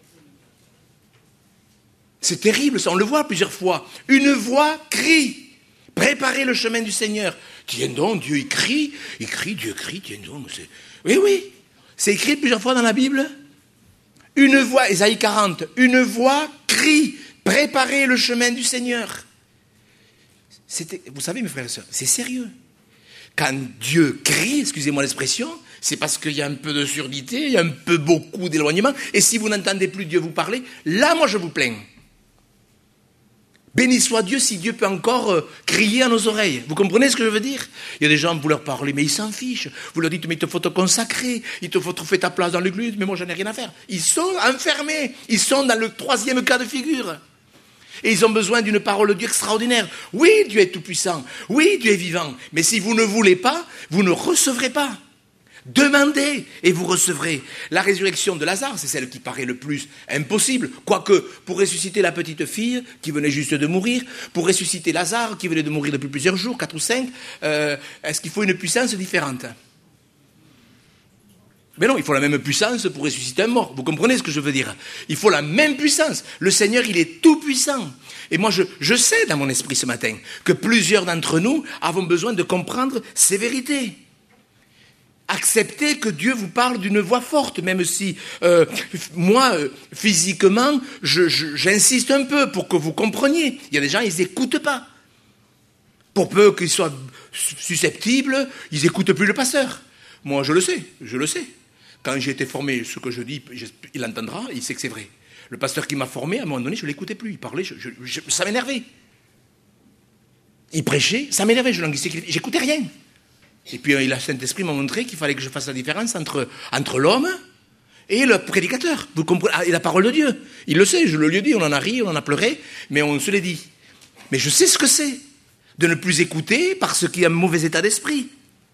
C'est terrible, ça, on le voit plusieurs fois. Une voix crie. Préparez le chemin du Seigneur. Tiens donc, Dieu, il crie, Dieu crie, tiens donc. Oui, c'est écrit plusieurs fois dans la Bible. Une voix, Ésaïe 40, une voix crie. Préparez le chemin du Seigneur. Vous savez, mes frères et sœurs, c'est sérieux. Quand Dieu crie, excusez-moi l'expression, c'est parce qu'il y a un peu de surdité, il y a un peu beaucoup d'éloignement. Et si vous n'entendez plus Dieu vous parler, là, moi, je vous plains. Béni soit Dieu si Dieu peut encore crier à nos oreilles. Vous comprenez ce que je veux dire? Il y a des gens, vous leur parlez, mais ils s'en fichent. Vous leur dites, mais il te faut te consacrer, il te faut trouver ta place dans l'église, mais moi, j'en ai rien à faire. Ils sont enfermés, ils sont dans le 3e cas de figure. Et ils ont besoin d'une parole de Dieu extraordinaire. Oui, Dieu est tout-puissant. Oui, Dieu est vivant. Mais si vous ne voulez pas, vous ne recevrez pas. Demandez et vous recevrez. La résurrection de Lazare, c'est celle qui paraît le plus impossible. Quoique, pour ressusciter la petite fille qui venait juste de mourir, pour ressusciter Lazare qui venait de mourir depuis plusieurs jours, 4 ou 5, est-ce qu'il faut une puissance différente? Mais non, il faut la même puissance pour ressusciter un mort. Vous comprenez ce que je veux dire? Il faut la même puissance. Le Seigneur, il est tout puissant. Et moi, je sais dans mon esprit ce matin que plusieurs d'entre nous avons besoin de comprendre ces vérités. Acceptez que Dieu vous parle d'une voix forte, même si moi, physiquement, j'insiste un peu pour que vous compreniez. Il y a des gens, ils n'écoutent pas. Pour peu qu'ils soient susceptibles, ils n'écoutent plus le pasteur. Moi, je le sais. Quand j'ai été formé, ce que je dis, il entendra, il sait que c'est vrai. Le pasteur qui m'a formé, à un moment donné, je ne l'écoutais plus. Il parlait, ça m'énervait. Il prêchait, ça m'énervait, je languissais, j'écoutais rien. Et puis le Saint-Esprit m'a montré qu'il fallait que je fasse la différence entre l'homme et le prédicateur. Vous comprenez, et la parole de Dieu. Il le sait, je le lui ai dit, on en a ri, on en a pleuré, mais on se l'est dit. Mais je sais ce que c'est de ne plus écouter parce qu'il y a un mauvais état d'esprit.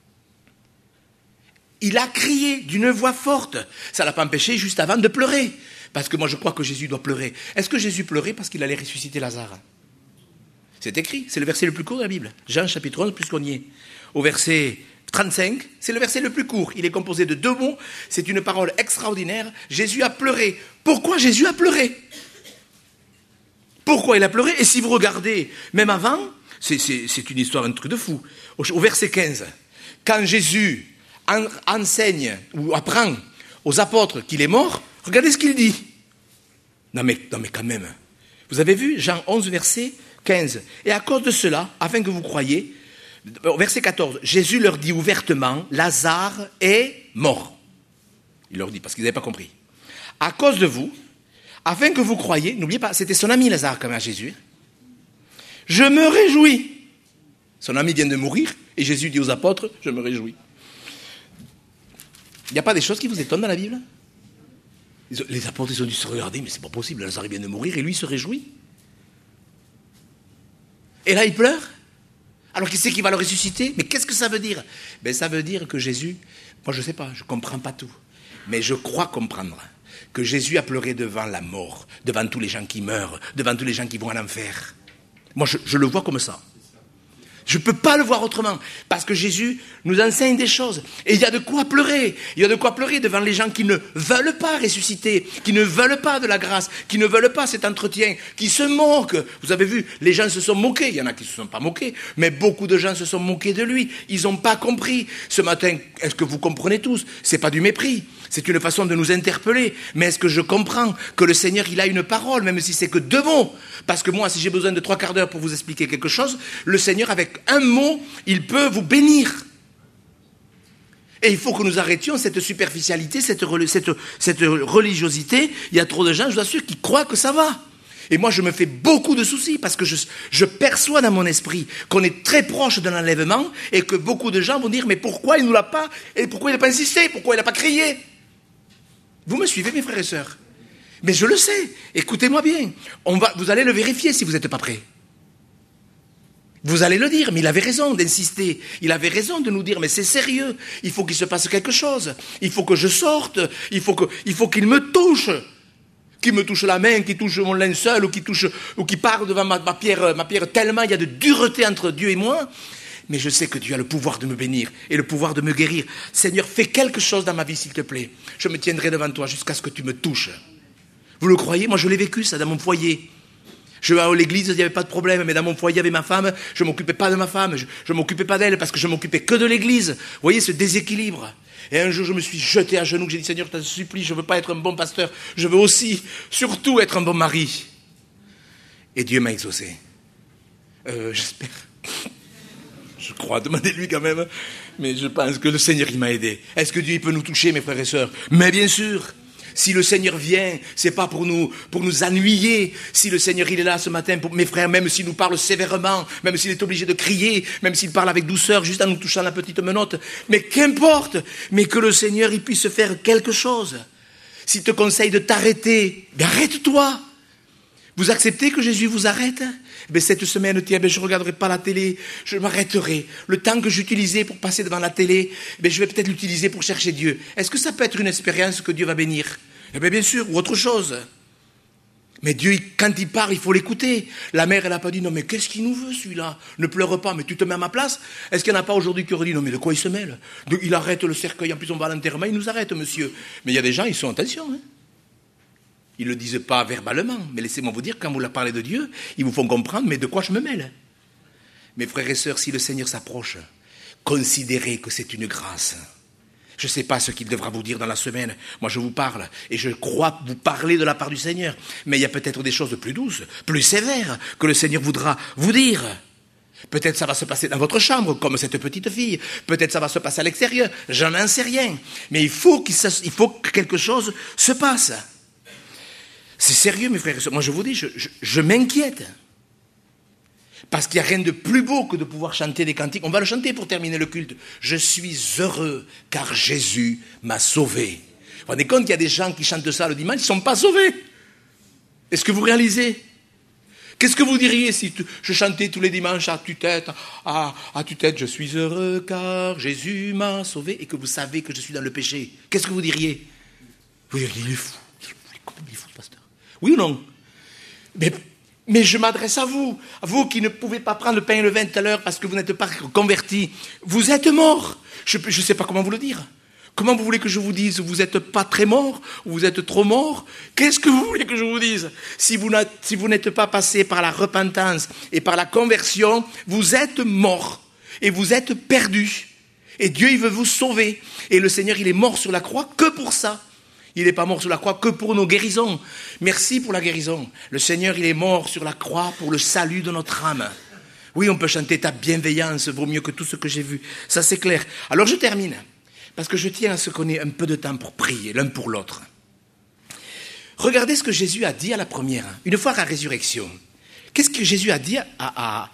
Il a crié d'une voix forte. Ça ne l'a pas empêché juste avant de pleurer. Parce que moi je crois que Jésus doit pleurer. Est-ce que Jésus pleurait parce qu'il allait ressusciter Lazare ? C'est écrit, c'est le verset le plus court de la Bible. Jean chapitre 11, puisqu'on y est. Au verset 35, c'est le verset le plus court. Il est composé de 2 mots. C'est une parole extraordinaire. Jésus a pleuré. Pourquoi Jésus a pleuré ? Pourquoi il a pleuré ? Et si vous regardez, même avant, c'est une histoire, un truc de fou. Au verset 15, quand Jésus enseigne ou apprend aux apôtres qu'il est mort, regardez ce qu'il dit. Non mais quand même. Vous avez vu Jean 11, verset 15. Et à cause de cela, afin que vous croyiez, verset 14, Jésus leur dit ouvertement, Lazare est mort. Il leur dit, parce qu'ils n'avaient pas compris. À cause de vous, afin que vous croyiez, n'oubliez pas, c'était son ami Lazare quand même à Jésus. Je me réjouis. Son ami vient de mourir, et Jésus dit aux apôtres, je me réjouis. Il n'y a pas des choses qui vous étonnent dans la Bible ? Les apôtres, ils ont dû se regarder, mais c'est pas possible, Lazare vient de mourir, et lui, il se réjouit. Et là, il pleure. Alors qu'il sait qu'il va le ressusciter. Mais qu'est-ce que ça veut dire ? Ben, ça veut dire que Jésus, moi je ne sais pas, je ne comprends pas tout. Mais je crois comprendre que Jésus a pleuré devant la mort, devant tous les gens qui meurent, devant tous les gens qui vont à l'enfer. Moi, je le vois comme ça. Je ne peux pas le voir autrement, parce que Jésus nous enseigne des choses. Et il y a de quoi pleurer. Il y a de quoi pleurer devant les gens qui ne veulent pas ressusciter, qui ne veulent pas de la grâce, qui ne veulent pas cet entretien, qui se moquent. Vous avez vu, les gens se sont moqués. Il y en a qui ne se sont pas moqués, mais beaucoup de gens se sont moqués de lui. Ils n'ont pas compris. Ce matin, est-ce que vous comprenez tous ? Ce n'est pas du mépris. C'est une façon de nous interpeller. Mais est-ce que je comprends que le Seigneur, il a une parole, même si c'est que 2 mots ? Parce que moi, si j'ai besoin de 3/4 d'heure pour vous expliquer quelque chose, le Seigneur, avec un mot, il peut vous bénir. Et il faut que nous arrêtions cette superficialité, cette religiosité. Il y a trop de gens, je vous assure, qui croient que ça va. Et moi, je me fais beaucoup de soucis parce que je perçois dans mon esprit qu'on est très proche de l'enlèvement et que beaucoup de gens vont dire « Mais pourquoi il ne nous l'a pas ? Et pourquoi il n'a pas insisté ? Pourquoi il n'a pas crié ?» Vous me suivez, mes frères et sœurs ? Mais je le sais. Écoutez-moi bien. Vous allez le vérifier si vous n'êtes pas prêts. Vous allez le dire, mais il avait raison d'insister. Il avait raison de nous dire, mais c'est sérieux. Il faut qu'il se passe quelque chose. Il faut que je sorte. Il faut qu'il me touche. Qu'il me touche la main, qu'il touche mon linceul, ou qu'il parle devant ma pierre, tellement il y a de dureté entre Dieu et moi. Mais je sais que Dieu a le pouvoir de me bénir et le pouvoir de me guérir. Seigneur, fais quelque chose dans ma vie, s'il te plaît. Je me tiendrai devant toi jusqu'à ce que tu me touches. Vous le croyez ? Moi, je l'ai vécu, ça, dans mon foyer. Je vais à l'église, il n'y avait pas de problème, mais dans mon foyer, il y avait ma femme, je ne m'occupais pas de ma femme, je ne m'occupais pas d'elle parce que je ne m'occupais que de l'église. Vous voyez ce déséquilibre ? Et un jour, je me suis jeté à genoux, j'ai dit, Seigneur, je te supplie, je ne veux pas être un bon pasteur, je veux aussi, surtout, être un bon mari. Et Dieu m'a exaucé. J'espère. Je crois, demandez-lui quand même. Mais je pense que le Seigneur, il m'a aidé. Est-ce que Dieu il peut nous toucher, mes frères et sœurs ? Mais bien sûr. Si le Seigneur vient, c'est pas pour nous ennuyer. Si le Seigneur il est là ce matin, pour mes frères, même s'il nous parle sévèrement, même s'il est obligé de crier, même s'il parle avec douceur, juste en nous touchant la petite menotte, mais qu'importe, mais que le Seigneur il puisse faire quelque chose. S'il te conseille de t'arrêter, ben arrête-toi. Vous acceptez que Jésus vous arrête ? Ben cette semaine, tiens, je ne regarderai pas la télé, je m'arrêterai. Le temps que j'utilisais pour passer devant la télé, ben je vais peut-être l'utiliser pour chercher Dieu. Est-ce que ça peut être une expérience que Dieu va bénir ? Eh bien sûr, ou autre chose. Mais Dieu, quand il parle, il faut l'écouter. La mère, elle n'a pas dit, non mais qu'est-ce qu'il nous veut celui-là ? Ne pleure pas, mais tu te mets à ma place. Est-ce qu'il n'y en a pas aujourd'hui qui auraient dit, non mais de quoi il se mêle ? Il arrête le cercueil, en plus on va à l'enterrement, il nous arrête, monsieur. Mais il y a des gens, ils sont en tension, hein. Ils ne le disent pas verbalement, mais laissez-moi vous dire, quand vous leur parlez de Dieu, ils vous font comprendre, mais de quoi je me mêle ? Mes frères et sœurs, si le Seigneur s'approche, considérez que c'est une grâce. Je ne sais pas ce qu'il devra vous dire dans la semaine. Moi, je vous parle et je crois vous parler de la part du Seigneur. Mais il y a peut-être des choses plus douces, plus sévères que le Seigneur voudra vous dire. Peut-être ça va se passer dans votre chambre, comme cette petite fille. Peut-être ça va se passer à l'extérieur. J'en n'en sais rien. Mais il faut que quelque chose se passe. C'est sérieux, mes frères et sœurs. Moi, je vous dis, je m'inquiète. Parce qu'il n'y a rien de plus beau que de pouvoir chanter des cantiques. On va le chanter pour terminer le culte. Je suis heureux car Jésus m'a sauvé. Vous vous rendez compte qu'il y a des gens qui chantent ça le dimanche, ils ne sont pas sauvés. Est-ce que vous réalisez? Qu'est-ce que vous diriez si je chantais tous les dimanches à tue-tête, à tue-tête, je suis heureux car Jésus m'a sauvé, et que vous savez que je suis dans le péché? Qu'est-ce que vous diriez? Vous diriez, il est fou. Il est fou, pasteur. Oui ou non? Mais je m'adresse à vous qui ne pouvez pas prendre le pain et le vin tout à l'heure parce que vous n'êtes pas convertis. Vous êtes morts. Je ne sais pas comment vous le dire. Comment vous voulez que je vous dise? Vous n'êtes pas très mort ou vous êtes trop mort? Qu'est-ce que vous voulez que je vous dise? Si vous n'êtes pas passé par la repentance et par la conversion, vous êtes mort et vous êtes perdu. Et Dieu, il veut vous sauver. Et le Seigneur, il est mort sur la croix que pour ça. Il n'est pas mort sur la croix que pour nos guérisons. Merci pour la guérison. Le Seigneur, il est mort sur la croix pour le salut de notre âme. Oui, on peut chanter ta bienveillance vaut mieux que tout ce que j'ai vu. Ça, c'est clair. Alors, je termine. Parce que je tiens à ce qu'on ait un peu de temps pour prier l'un pour l'autre. Regardez ce que Jésus a dit à la première, une fois à la résurrection. Qu'est-ce que Jésus a dit à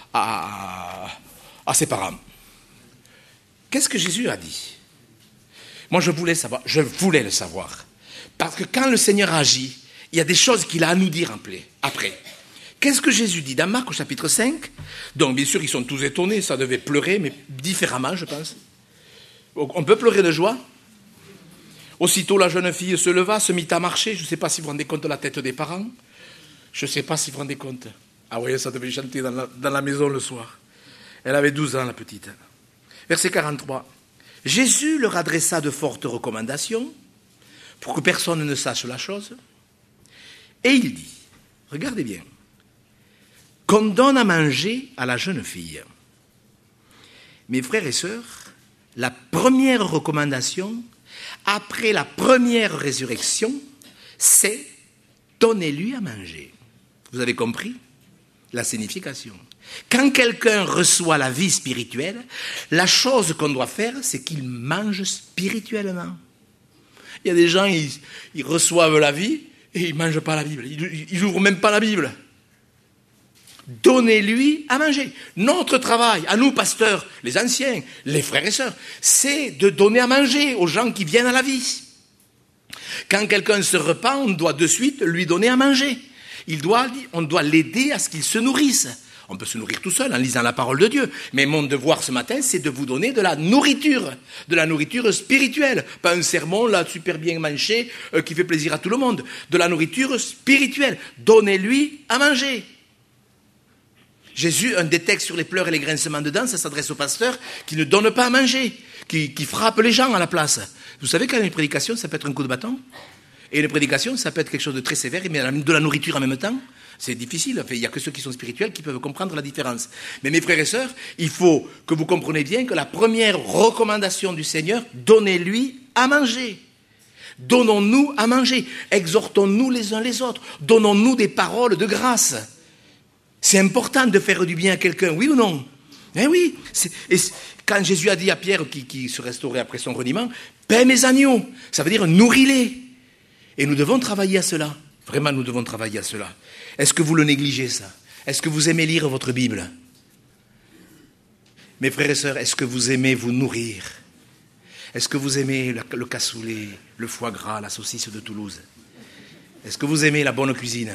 ses parents? Qu'est-ce que Jésus a dit? Moi, je voulais le savoir. Parce que quand le Seigneur agit, il y a des choses qu'il a à nous dire après. Qu'est-ce que Jésus dit dans Marc au chapitre 5? Donc, bien sûr, ils sont tous étonnés, ça devait pleurer, mais différemment, je pense. On peut pleurer de joie. Aussitôt, la jeune fille se leva, se mit à marcher. Je ne sais pas si vous vous rendez compte de la tête des parents. Je ne sais pas si vous vous rendez compte. Ah oui, ça devait chanter dans la maison le soir. Elle avait 12 ans, la petite. Verset 43. Jésus leur adressa de fortes recommandations pour que personne ne sache la chose. Et il dit, regardez bien, qu'on donne à manger à la jeune fille. Mes frères et sœurs, la première recommandation, après la première résurrection, c'est donnez-lui à manger. Vous avez compris la signification? Quand quelqu'un reçoit la vie spirituelle, la chose qu'on doit faire, c'est qu'il mange spirituellement. Il y a des gens, ils reçoivent la vie et ils ne mangent pas la Bible. Ils n'ouvrent même pas la Bible. Donnez-lui à manger. Notre travail, à nous pasteurs, les anciens, les frères et sœurs, c'est de donner à manger aux gens qui viennent à la vie. Quand quelqu'un se repent, on doit de suite lui donner à manger. On doit l'aider à ce qu'il se nourrisse. On peut se nourrir tout seul en lisant la parole de Dieu. Mais mon devoir ce matin, c'est de vous donner de la nourriture spirituelle. Pas un sermon, là, super bien mâché, qui fait plaisir à tout le monde. De la nourriture spirituelle. Donnez-lui à manger. Jésus, un des textes sur les pleurs et les grincements de dents, ça s'adresse aux pasteurs qui ne donnent pas à manger, qui frappent les gens à la place. Vous savez qu'une prédication, ça peut être un coup de bâton. Et une prédication, ça peut être quelque chose de très sévère, mais de la nourriture en même temps. C'est difficile. Il n'y a que ceux qui sont spirituels qui peuvent comprendre la différence. Mais mes frères et sœurs, il faut que vous compreniez bien que la première recommandation du Seigneur, donnez-lui à manger. Donnons-nous à manger. Exhortons-nous les uns les autres. Donnons-nous des paroles de grâce. C'est important de faire du bien à quelqu'un, oui ou non? Eh oui. Quand Jésus a dit à Pierre qui se restaurait après son reniement, paie mes agneaux, ça veut dire nourris-les. Et nous devons travailler à cela. Vraiment, nous devons travailler à cela. Est-ce que vous le négligez, ça? Est-ce que vous aimez lire votre Bible? Mes frères et sœurs, est-ce que vous aimez vous nourrir? Est-ce que vous aimez le cassoulet, le foie gras, la saucisse de Toulouse? Est-ce que vous aimez la bonne cuisine?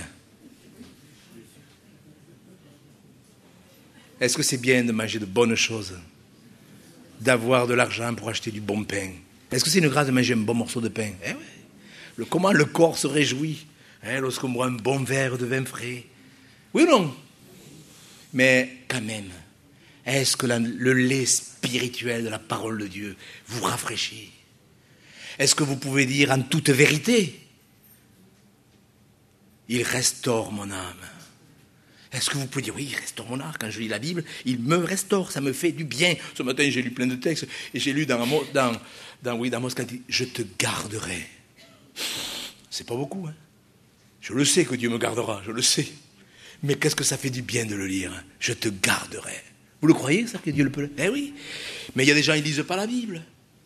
Est-ce que c'est bien de manger de bonnes choses? D'avoir de l'argent pour acheter du bon pain? Est-ce que c'est une grâce de manger un bon morceau de pain? Eh oui. Comment le corps se réjouit lorsqu'on boit un bon verre de vin frais? Oui ou non? Mais quand même, est-ce que le lait spirituel de la parole de Dieu vous rafraîchit? Est-ce que vous pouvez dire en toute vérité, il restaure mon âme? Est-ce que vous pouvez dire, oui, il restaure mon art. Quand je lis la Bible, il me restaure, ça me fait du bien. Ce matin, j'ai lu plein de textes, et j'ai lu dans Amos quand il dit, je te garderai. C'est pas beaucoup, hein. Je le sais que Dieu me gardera, je le sais. Mais qu'est-ce que ça fait du bien de le lire, hein. Je te garderai. Vous le croyez, ça, que Dieu le peut? Eh oui. Mais il y a des gens, ils lisent pas la Bible.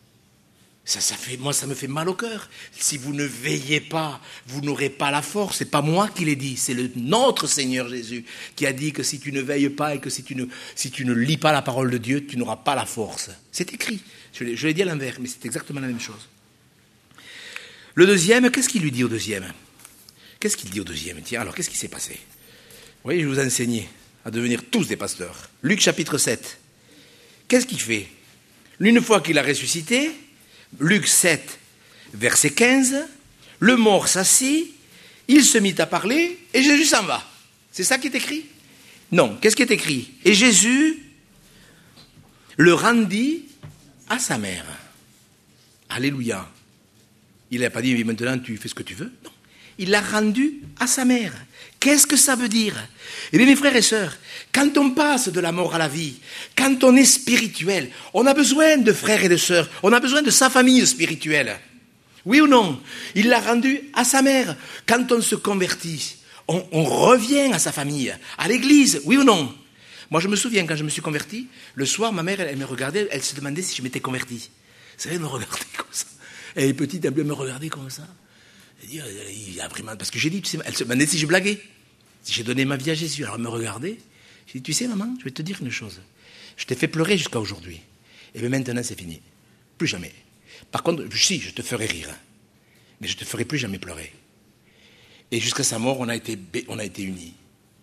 Moi, ça me fait mal au cœur. Si vous ne veillez pas, vous n'aurez pas la force. C'est pas moi qui l'ai dit, c'est notre Seigneur Jésus qui a dit que si tu ne veilles pas et que si tu ne lis pas la parole de Dieu, tu n'auras pas la force. C'est écrit. Je l'ai dit à l'envers, mais c'est exactement la même chose. Le deuxième, qu'est-ce qu'il lui dit au deuxième? Qu'est-ce qu'il dit au deuxième? Tiens, alors, qu'est-ce qui s'est passé? Vous voyez, je vais vous enseigner à devenir tous des pasteurs. Luc chapitre 7. Qu'est-ce qu'il fait? Une fois qu'il a ressuscité, Luc 7, verset 15, le mort s'assit, il se mit à parler, et Jésus s'en va. C'est ça qui est écrit? Non, qu'est-ce qui est écrit? Et Jésus le rendit à sa mère. Alléluia. Il n'a pas dit, maintenant tu fais ce que tu veux. Non, il l'a rendu à sa mère. Qu'est-ce que ça veut dire? Eh bien, mes frères et sœurs, quand on passe de la mort à la vie, quand on est spirituel, on a besoin de frères et de sœurs, on a besoin de sa famille spirituelle. Oui ou non? Il l'a rendu à sa mère. Quand on se convertit, on revient à sa famille, à l'église, oui ou non? Moi, je me souviens, quand je me suis converti, le soir, ma mère, elle me regardait, elle se demandait si je m'étais converti. Vous savez, elle me regardait comme ça. Elle est petite, elle me regardait comme ça. Il a pris mal, parce que j'ai dit, elle se demandait si je blaguais, si j'ai donné ma vie à Jésus. Alors elle me regardait, j'ai dit, tu sais maman, je vais te dire une chose, je t'ai fait pleurer jusqu'à aujourd'hui, et bien maintenant c'est fini, plus jamais. Par contre, si, je te ferai rire, mais je te ferai plus jamais pleurer. Et jusqu'à sa mort, on a été unis.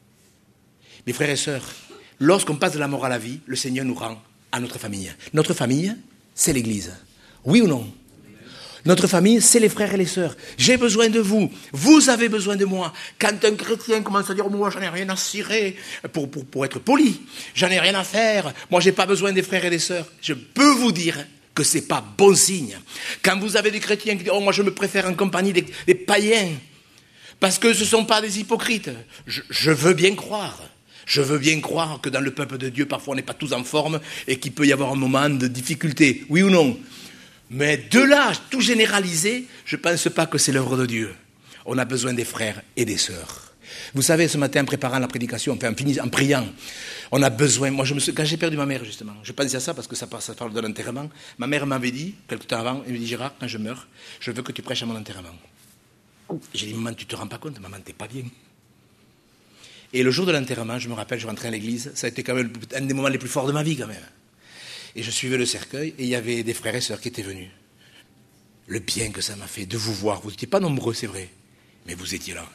Mes frères et sœurs, lorsqu'on passe de la mort à la vie, le Seigneur nous rend à notre famille. Notre famille, c'est l'Église. Oui ou non? Notre famille, c'est les frères et les sœurs. J'ai besoin de vous. Vous avez besoin de moi. Quand un chrétien commence à dire, moi, j'en ai rien à cirer, pour être poli, j'en ai rien à faire, moi, j'ai pas besoin des frères et des sœurs, je peux vous dire que c'est pas bon signe. Quand vous avez des chrétiens qui disent, oh, moi, je me préfère en compagnie des païens, parce que ce sont pas des hypocrites. Je veux bien croire. Je veux bien croire que dans le peuple de Dieu, parfois, on n'est pas tous en forme et qu'il peut y avoir un moment de difficulté. Oui ou non? Mais de là, tout généraliser, je ne pense pas que c'est l'œuvre de Dieu. On a besoin des frères et des sœurs. Vous savez, ce matin, en préparant la prédication, en priant, on a besoin... Moi, quand j'ai perdu ma mère, justement, je pensais à ça parce que ça parle de l'enterrement. Ma mère m'avait dit, quelque temps avant, elle me dit, Gérard, quand je meurs, je veux que tu prêches à mon enterrement. J'ai dit, maman, tu ne te rends pas compte, maman, t'es pas bien. Et le jour de l'enterrement, je me rappelle, je rentrais à l'église, ça a été quand même un des moments les plus forts de ma vie, quand même. Et je suivais le cercueil, et il y avait des frères et sœurs qui étaient venus. Le bien que ça m'a fait de vous voir. Vous n'étiez pas nombreux, c'est vrai, mais vous étiez là.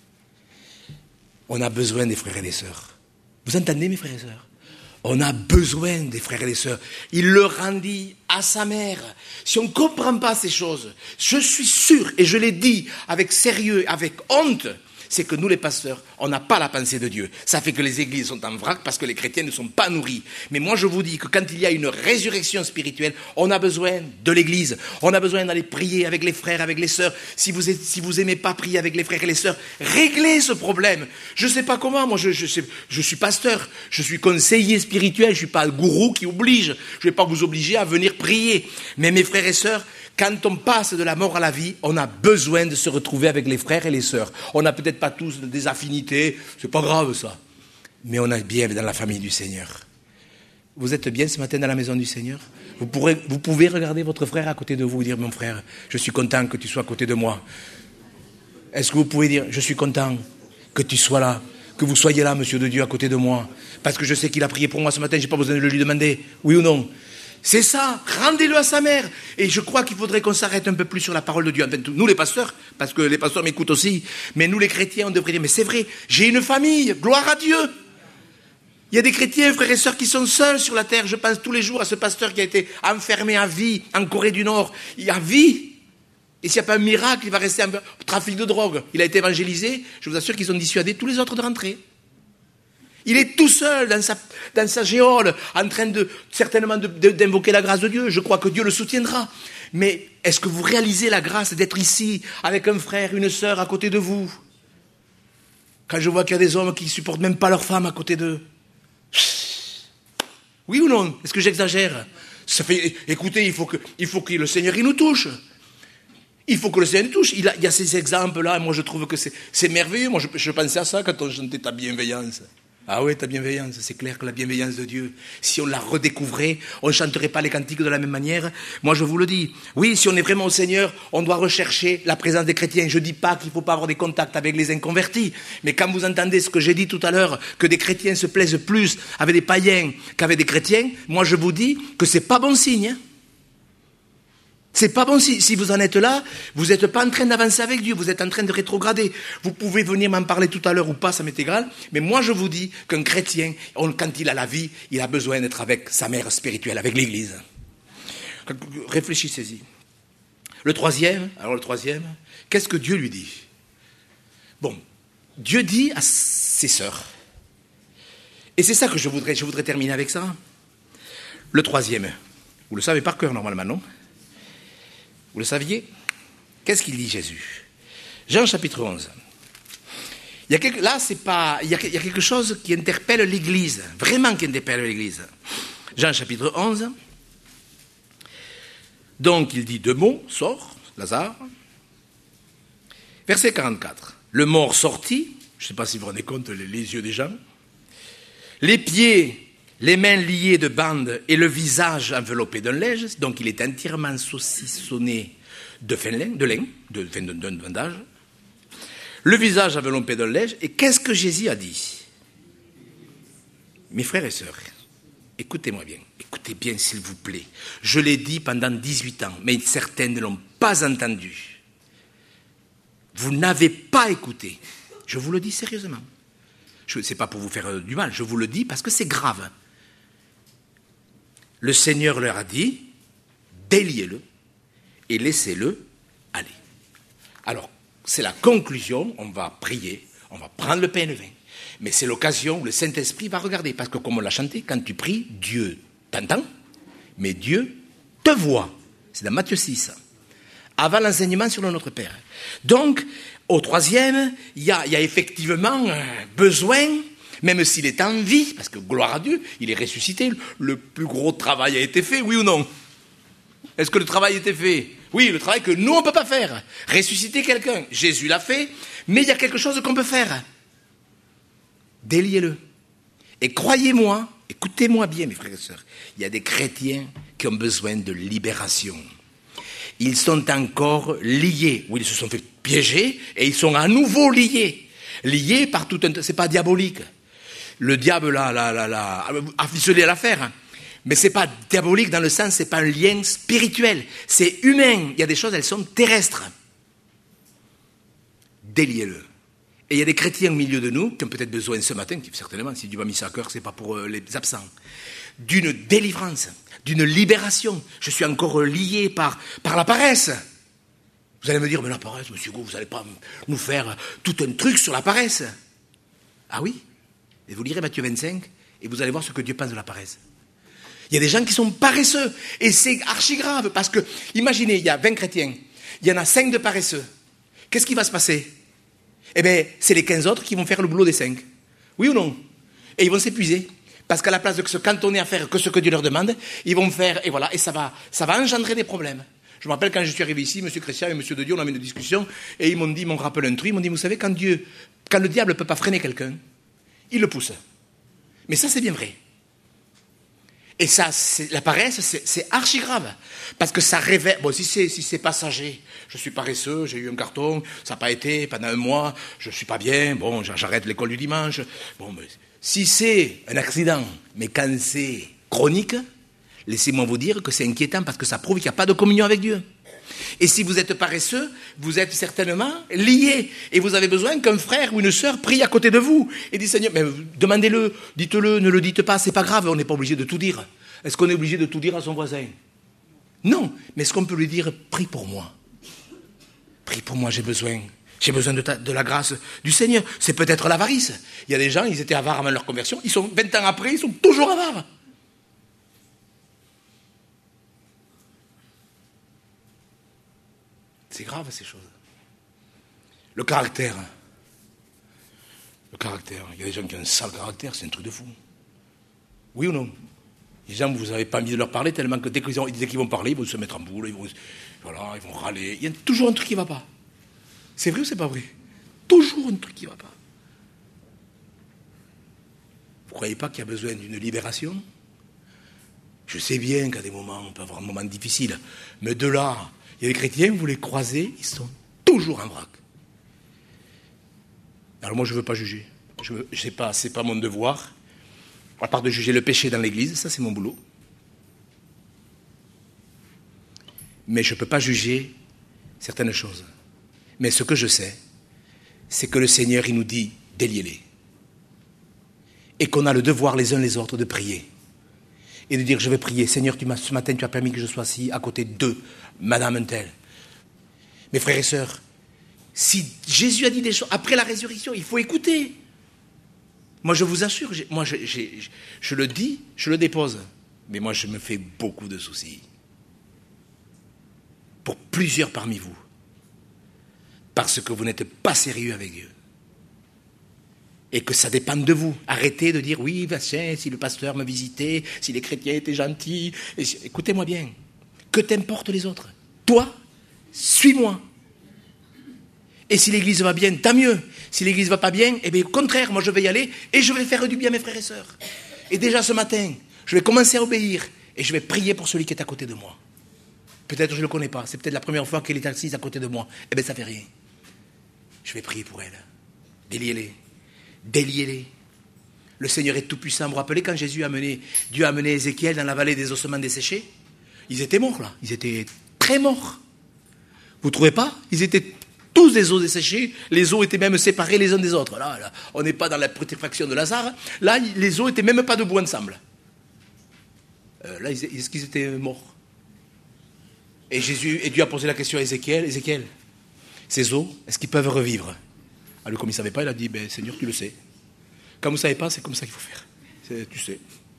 On a besoin des frères et des sœurs. Vous entendez, mes frères et sœurs? On a besoin des frères et des sœurs. Il le rendit à sa mère. Si on ne comprend pas ces choses, je suis sûr, et je l'ai dit avec sérieux, avec honte, c'est que nous les pasteurs, on n'a pas la pensée de Dieu. Ça fait que les églises sont en vrac parce que les chrétiens ne sont pas nourris. Mais moi je vous dis que quand il y a une résurrection spirituelle, on a besoin de l'église. On a besoin d'aller prier avec les frères, avec les sœurs. Si vous aimez pas prier avec les frères et les sœurs, réglez ce problème. Je sais pas comment, moi je suis pasteur, je suis conseiller spirituel, je suis pas le gourou qui oblige. Je vais pas vous obliger à venir prier. Mais mes frères et sœurs, quand on passe de la mort à la vie, on a besoin de se retrouver avec les frères et les sœurs. On n'a peut-être pas tous des affinités, c'est pas grave ça. Mais on est bien dans la famille du Seigneur. Vous êtes bien ce matin dans la maison du Seigneur? Vous pouvez regarder votre frère à côté de vous et dire, mon frère, je suis content que tu sois à côté de moi. Est-ce que vous pouvez dire, je suis content que tu sois là, que vous soyez là, monsieur de Dieu, à côté de moi, parce que je sais qu'il a prié pour moi ce matin, je n'ai pas besoin de le lui demander, oui ou non? C'est ça, rendez-le à sa mère. Et je crois qu'il faudrait qu'on s'arrête un peu plus sur la parole de Dieu. Enfin, nous les pasteurs, parce que les pasteurs m'écoutent aussi, mais nous les chrétiens, on devrait dire, mais c'est vrai, j'ai une famille, gloire à Dieu. Il y a des chrétiens, frères et sœurs, qui sont seuls sur la terre. Je pense tous les jours à ce pasteur qui a été enfermé à vie en Corée du Nord. Il a vie. Et s'il n'y a pas un miracle, il va rester en trafic de drogue. Il a été évangélisé, je vous assure qu'ils ont dissuadé tous les autres de rentrer. Il est tout seul dans sa géole, en train certainement d'invoquer la grâce de Dieu. Je crois que Dieu le soutiendra. Mais est-ce que vous réalisez la grâce d'être ici, avec un frère, une sœur à côté de vous? Quand je vois qu'il y a des hommes qui ne supportent même pas leur femme à côté d'eux. Oui ou non? Est-ce que j'exagère? Écoutez, il faut que le Seigneur il nous touche. Il faut que le Seigneur nous touche. Il y a ces exemples-là, et moi je trouve que c'est merveilleux. Moi je pensais à ça quand on chantait ta bienveillance. Ah oui, ta bienveillance, c'est clair que la bienveillance de Dieu, si on la redécouvrait, on ne chanterait pas les cantiques de la même manière. Moi je vous le dis, oui, si on est vraiment au Seigneur, on doit rechercher la présence des chrétiens. Je ne dis pas qu'il ne faut pas avoir des contacts avec les inconvertis, mais quand vous entendez ce que j'ai dit tout à l'heure, que des chrétiens se plaisent plus avec des païens qu'avec des chrétiens, moi je vous dis que ce n'est pas bon signe. Hein. C'est pas bon, si vous en êtes là, vous n'êtes pas en train d'avancer avec Dieu, vous êtes en train de rétrograder. Vous pouvez venir m'en parler tout à l'heure ou pas, ça m'est égal, mais moi je vous dis qu'un chrétien, quand il a la vie, il a besoin d'être avec sa mère spirituelle, avec l'Église. Réfléchissez-y. Le troisième, qu'est-ce que Dieu lui dit? Bon, Dieu dit à ses sœurs, et c'est ça que je voudrais terminer avec ça. Le troisième, vous le savez par cœur normalement, non? Vous le saviez? Qu'est-ce qu'il dit Jésus? Jean chapitre 11. Il y a quelque chose qui interpelle l'Église, vraiment qui interpelle l'Église. Jean chapitre 11. Donc il dit 2 mots, sort, Lazare. Verset 44. Le mort sortit, je ne sais pas si vous vous rendez compte les yeux des gens, les pieds, les mains liées de bandes et le visage enveloppé d'un linge, donc il est entièrement saucissonné d'un bandage, le visage enveloppé d'un linge, et qu'est-ce que Jésus a dit? Mes frères et sœurs, écoutez-moi bien, écoutez bien s'il vous plaît, je l'ai dit pendant 18 ans, mais certains ne l'ont pas entendu. Vous n'avez pas écouté, je vous le dis sérieusement. Ce n'est pas pour vous faire du mal, je vous le dis parce que c'est grave. Le Seigneur leur a dit, déliez-le et laissez-le aller. Alors, c'est la conclusion, on va prier, on va prendre le pain et le vin. Mais c'est l'occasion où le Saint-Esprit va regarder, parce que comme on l'a chanté, quand tu pries, Dieu t'entend, mais Dieu te voit. C'est dans Matthieu 6, avant l'enseignement sur le Notre Père. Donc, au troisième, il y a effectivement besoin, même s'il est en vie, parce que gloire à Dieu, il est ressuscité, le plus gros travail a été fait, oui ou non? Est-ce que le travail a été fait? Oui, le travail que nous, on ne peut pas faire. Ressusciter quelqu'un, Jésus l'a fait, mais il y a quelque chose qu'on peut faire. Déliez-le. Et croyez-moi, écoutez-moi bien, mes frères et sœurs, il y a des chrétiens qui ont besoin de libération. Ils sont encore liés, oui, ils se sont fait piéger, et ils sont à nouveau liés. Liés par tout un... C'est pas diabolique. Le diable a ficelé l'affaire. Hein. Mais c'est pas diabolique dans le sens, c'est pas un lien spirituel. C'est humain. Il y a des choses, elles sont terrestres. Déliez-le. Et il y a des chrétiens au milieu de nous qui ont peut-être besoin ce matin, qui certainement, si Dieu m'a mis ça à cœur, c'est pas pour les absents, d'une délivrance, d'une libération. Je suis encore lié par la paresse. Vous allez me dire, mais la paresse, monsieur Hugo, vous n'allez pas nous faire tout un truc sur la paresse. Ah oui? Et vous lirez Matthieu 25 et vous allez voir ce que Dieu pense de la paresse. Il y a des gens qui sont paresseux et c'est archi grave parce que, imaginez, il y a 20 chrétiens, il y en a 5 de paresseux. Qu'est-ce qui va se passer? Eh bien, c'est les 15 autres qui vont faire le boulot des 5. Oui ou non? Et ils vont s'épuiser. Parce qu'à la place de se cantonner à faire que ce que Dieu leur demande, ils vont faire, et voilà, et ça va engendrer des problèmes. Je me rappelle quand je suis arrivé ici, M. Christian et M. de Dieu, on a eu une discussion, et ils m'ont rappelé un truc, ils m'ont dit, vous savez, quand le diable ne peut pas freiner quelqu'un, il le pousse. Mais ça, c'est bien vrai. Et ça, la paresse, c'est archi grave. Parce que ça révèle... Bon, si c'est passager, je suis paresseux, j'ai eu un carton, ça n'a pas été, pendant 1 mois, je ne suis pas bien, bon, j'arrête l'école du dimanche. Bon, mais si c'est un accident, mais quand c'est chronique, laissez-moi vous dire que c'est inquiétant parce que ça prouve qu'il n'y a pas de communion avec Dieu. Et si vous êtes paresseux, vous êtes certainement liés. Et vous avez besoin qu'un frère ou une sœur prie à côté de vous. Et dit, Seigneur, mais demandez-le, dites-le, ne le dites pas, c'est pas grave, on n'est pas obligé de tout dire. Est-ce qu'on est obligé de tout dire à son voisin? Non, mais est-ce qu'on peut lui dire, prie pour moi? Prie pour moi, j'ai besoin de la grâce du Seigneur. C'est peut-être l'avarice. Il y a des gens, ils étaient avares avant leur conversion, 20 ans après, ils sont toujours avares. C'est grave ces choses. Le caractère. caractère. Il y a des gens qui ont un sale caractère, c'est un truc de fou. Oui ou non? Les gens, vous n'avez pas envie de leur parler tellement que dès qu'ils vont parler, ils vont se mettre en boule, ils vont râler. Il y a toujours un truc qui ne va pas. C'est vrai ou c'est pas vrai? Toujours un truc qui ne va pas. Vous ne croyez pas qu'il y a besoin d'une libération? Je sais bien qu'à des moments, on peut avoir un moment difficile. Mais de là, il y a des chrétiens, vous les croisez, ils sont toujours en vrac. Alors moi, je ne veux pas juger. C'est pas mon devoir. À part de juger le péché dans l'église, ça c'est mon boulot. Mais je ne peux pas juger certaines choses. Mais ce que je sais, c'est que le Seigneur, il nous dit, déliez-les. Et qu'on a le devoir les uns les autres de prier. Et de dire, je vais prier. Seigneur, ce matin, tu as permis que je sois assis à côté de Madame Untel. Mes frères et sœurs, si Jésus a dit des choses, après la résurrection, il faut écouter. Moi, je vous assure, je le dis, je le dépose. Mais moi, je me fais beaucoup de soucis. Pour plusieurs parmi vous. Parce que vous n'êtes pas sérieux avec Dieu. Et que ça dépend de vous. Arrêtez de dire, oui, si le pasteur me visitait, si les chrétiens étaient gentils. Écoutez-moi bien. Que t'importe les autres? Toi, suis-moi. Et si l'église va bien, tant mieux. Si l'église va pas bien, eh bien, au contraire, moi je vais y aller et je vais faire du bien à mes frères et sœurs. Et déjà ce matin, je vais commencer à obéir et je vais prier pour celui qui est à côté de moi. Peut-être je ne le connais pas, c'est peut-être la première fois qu'elle est assise à côté de moi. Eh bien, ça fait rien. Je vais prier pour elle. Déliez-les. Déliez-les. Le Seigneur est tout-puissant. Vous vous rappelez quand Dieu a amené Ézéchiel dans la vallée des ossements desséchés? Ils étaient morts là. Ils étaient très morts. Vous ne trouvez pas? Ils étaient tous des os desséchés. Les os étaient même séparés les uns des autres. Là, on n'est pas dans la putréfaction de Lazare. Là, les os n'étaient même pas debout ensemble. Là, est-ce qu'ils étaient morts? Et Dieu a posé la question à Ézéchiel, ces os, est-ce qu'ils peuvent revivre? Alors comme il ne savait pas, il a dit, Seigneur, tu le sais. Quand vous ne savez pas, c'est comme ça qu'il faut faire. Tu sais.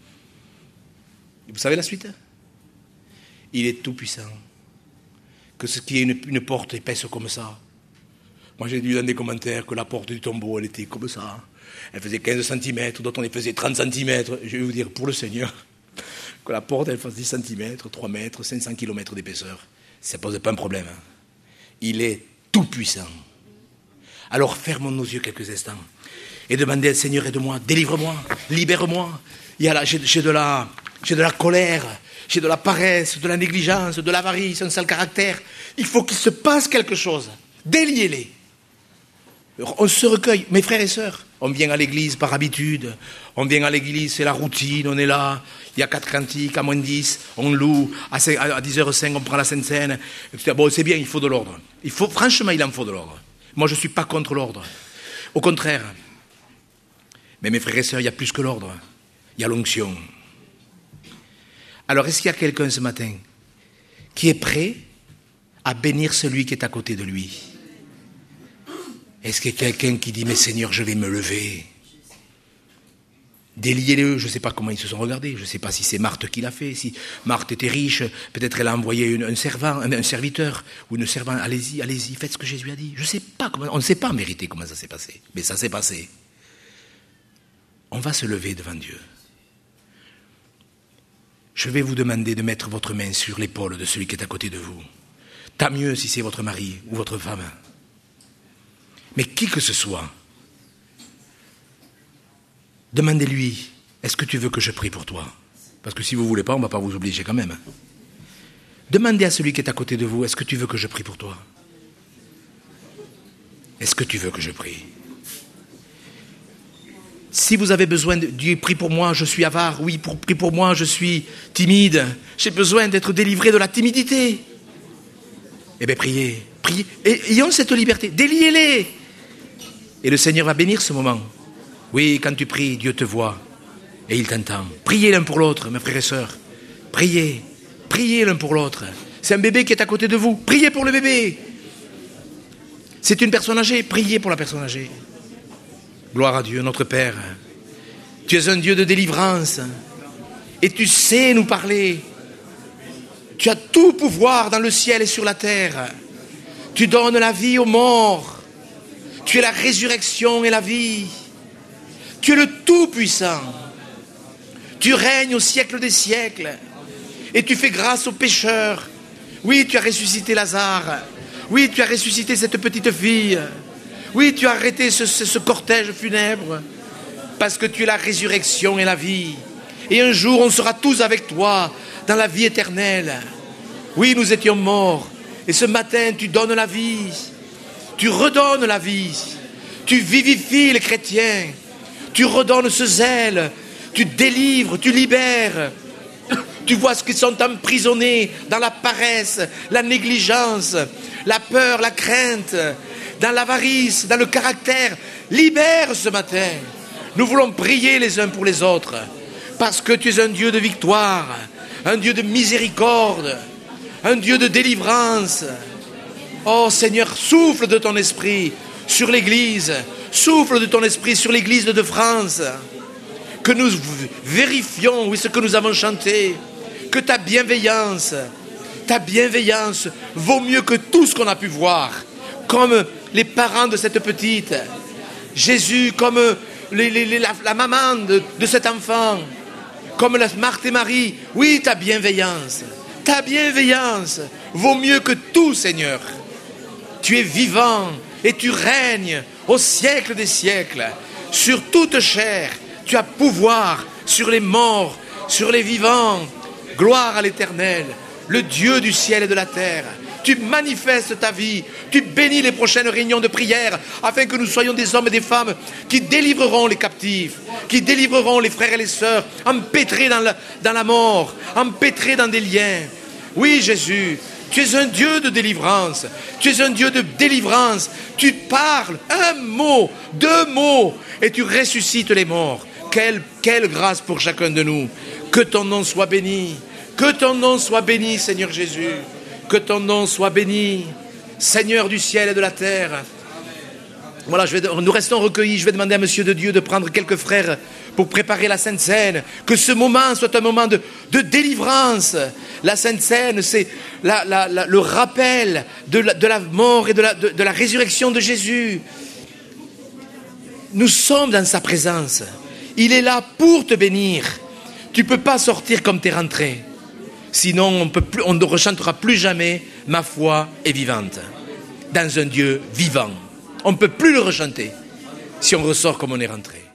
Et vous savez la suite? Il est tout puissant. Que ce qui est une porte épaisse comme ça. Moi j'ai lu dans des commentaires que la porte du tombeau, elle était comme ça. Elle faisait 15 cm, d'autres on y faisait 30 cm. Je vais vous dire, pour le Seigneur, que la porte, elle fasse 10 cm, 3 mètres, 500 km d'épaisseur. Ça ne pose pas un problème. Il est tout puissant. Alors fermons nos yeux quelques instants et demandez au Seigneur, aide-moi, délivre-moi, libère-moi. J'ai de la colère, j'ai de la paresse, de la négligence, de l'avarice, un sale caractère. Il faut qu'il se passe quelque chose. Déliez-les. On se recueille, mes frères et sœurs. On vient à l'église par habitude. On vient à l'église, c'est la routine, on est là. Il y a 4 cantiques, à moins 10, on loue. À 10h05, on prend la Sainte Seine. Bon, c'est bien, il faut de l'ordre. Franchement, il en faut de l'ordre. Moi, je ne suis pas contre l'ordre. Au contraire. Mais mes frères et sœurs, il y a plus que l'ordre. Il y a l'onction. Alors, est-ce qu'il y a quelqu'un ce matin qui est prêt à bénir celui qui est à côté de lui? Est-ce qu'il y a quelqu'un qui dit, mais Seigneur, je vais me lever? Déliez-le, je ne sais pas comment ils se sont regardés, je ne sais pas si c'est Marthe qui l'a fait, si Marthe était riche, peut-être elle a envoyé un serviteur, ou une servante, allez-y, faites ce que Jésus a dit. Je ne sais pas, on ne sait pas en vérité comment ça s'est passé, mais ça s'est passé. On va se lever devant Dieu. Je vais vous demander de mettre votre main sur l'épaule de celui qui est à côté de vous. Tant mieux si c'est votre mari ou votre femme. Mais qui que ce soit, demandez-lui, est-ce que tu veux que je prie pour toi? Parce que si vous ne voulez pas, on ne va pas vous obliger quand même. Demandez à celui qui est à côté de vous, est-ce que tu veux que je prie pour toi? Est-ce que tu veux que je prie? Si vous avez besoin de Dieu, prie pour moi, je suis avare. Oui, prie pour moi, je suis timide. J'ai besoin d'être délivré de la timidité. Eh bien, priez. Et ayons cette liberté. Déliez-les. Et le Seigneur va bénir ce moment. Oui, quand tu pries, Dieu te voit et il t'entend. Priez l'un pour l'autre, mes frères et sœurs. Priez l'un pour l'autre. C'est un bébé qui est à côté de vous. Priez pour le bébé. C'est une personne âgée. Priez pour la personne âgée. Gloire à Dieu, notre Père. Tu es un Dieu de délivrance. Et tu sais nous parler. Tu as tout pouvoir dans le ciel et sur la terre. Tu donnes la vie aux morts. Tu es la résurrection et la vie. Tu es le Tout-Puissant. Tu règnes au siècle des siècles. Et tu fais grâce aux pécheurs. Oui, tu as ressuscité Lazare. Oui, tu as ressuscité cette petite fille. Oui, tu as arrêté ce cortège funèbre. Parce que tu es la résurrection et la vie. Et un jour, on sera tous avec toi dans la vie éternelle. Oui, nous étions morts. Et ce matin, tu donnes la vie. Tu redonnes la vie. Tu vivifies les chrétiens. Tu redonnes ce zèle. Tu délivres, tu libères. Tu vois ceux qui sont emprisonnés dans la paresse, la négligence, la peur, la crainte, dans l'avarice, dans le caractère. Libère ce matin. Nous voulons prier les uns pour les autres. Parce que tu es un Dieu de victoire, un Dieu de miséricorde, un Dieu de délivrance. Oh Seigneur, souffle de ton esprit sur l'Église. Souffle de ton esprit sur l'Église de France. Que nous vérifions, oui, ce que nous avons chanté. Que ta bienveillance vaut mieux que tout ce qu'on a pu voir. Comme les parents de cette petite. Jésus, comme la maman de cet enfant. Comme la Marthe et Marie. Oui, ta bienveillance vaut mieux que tout, Seigneur. Tu es vivant et tu règnes au siècle des siècles. Sur toute chair, tu as pouvoir sur les morts, sur les vivants. Gloire à l'Éternel, le Dieu du ciel et de la terre. Tu manifestes ta vie, tu bénis les prochaines réunions de prière, afin que nous soyons des hommes et des femmes qui délivreront les captifs, qui délivreront les frères et les sœurs, empêtrés dans la mort, empêtrés dans des liens. Oui, Jésus, tu es un Dieu de délivrance, tu es un Dieu de délivrance. Tu parles un mot, 2 mots, et tu ressuscites les morts. Quelle grâce pour chacun de nous. Que ton nom soit béni. Que ton nom soit béni, Seigneur Jésus. Que ton nom soit béni, Seigneur du ciel et de la terre. Voilà, nous restons recueillis. Je vais demander à Monsieur de Dieu de prendre quelques frères pour préparer la Sainte Seine. Que ce moment soit un moment de délivrance. La Sainte Seine, c'est le rappel de la mort et de la résurrection de Jésus. Nous sommes dans sa présence. Il est là pour te bénir. Tu ne peux pas sortir comme tu es rentré. Sinon, on ne rechantera plus jamais « Ma foi est vivante » dans un Dieu vivant. On ne peut plus le rechanter si on ressort comme on est rentré.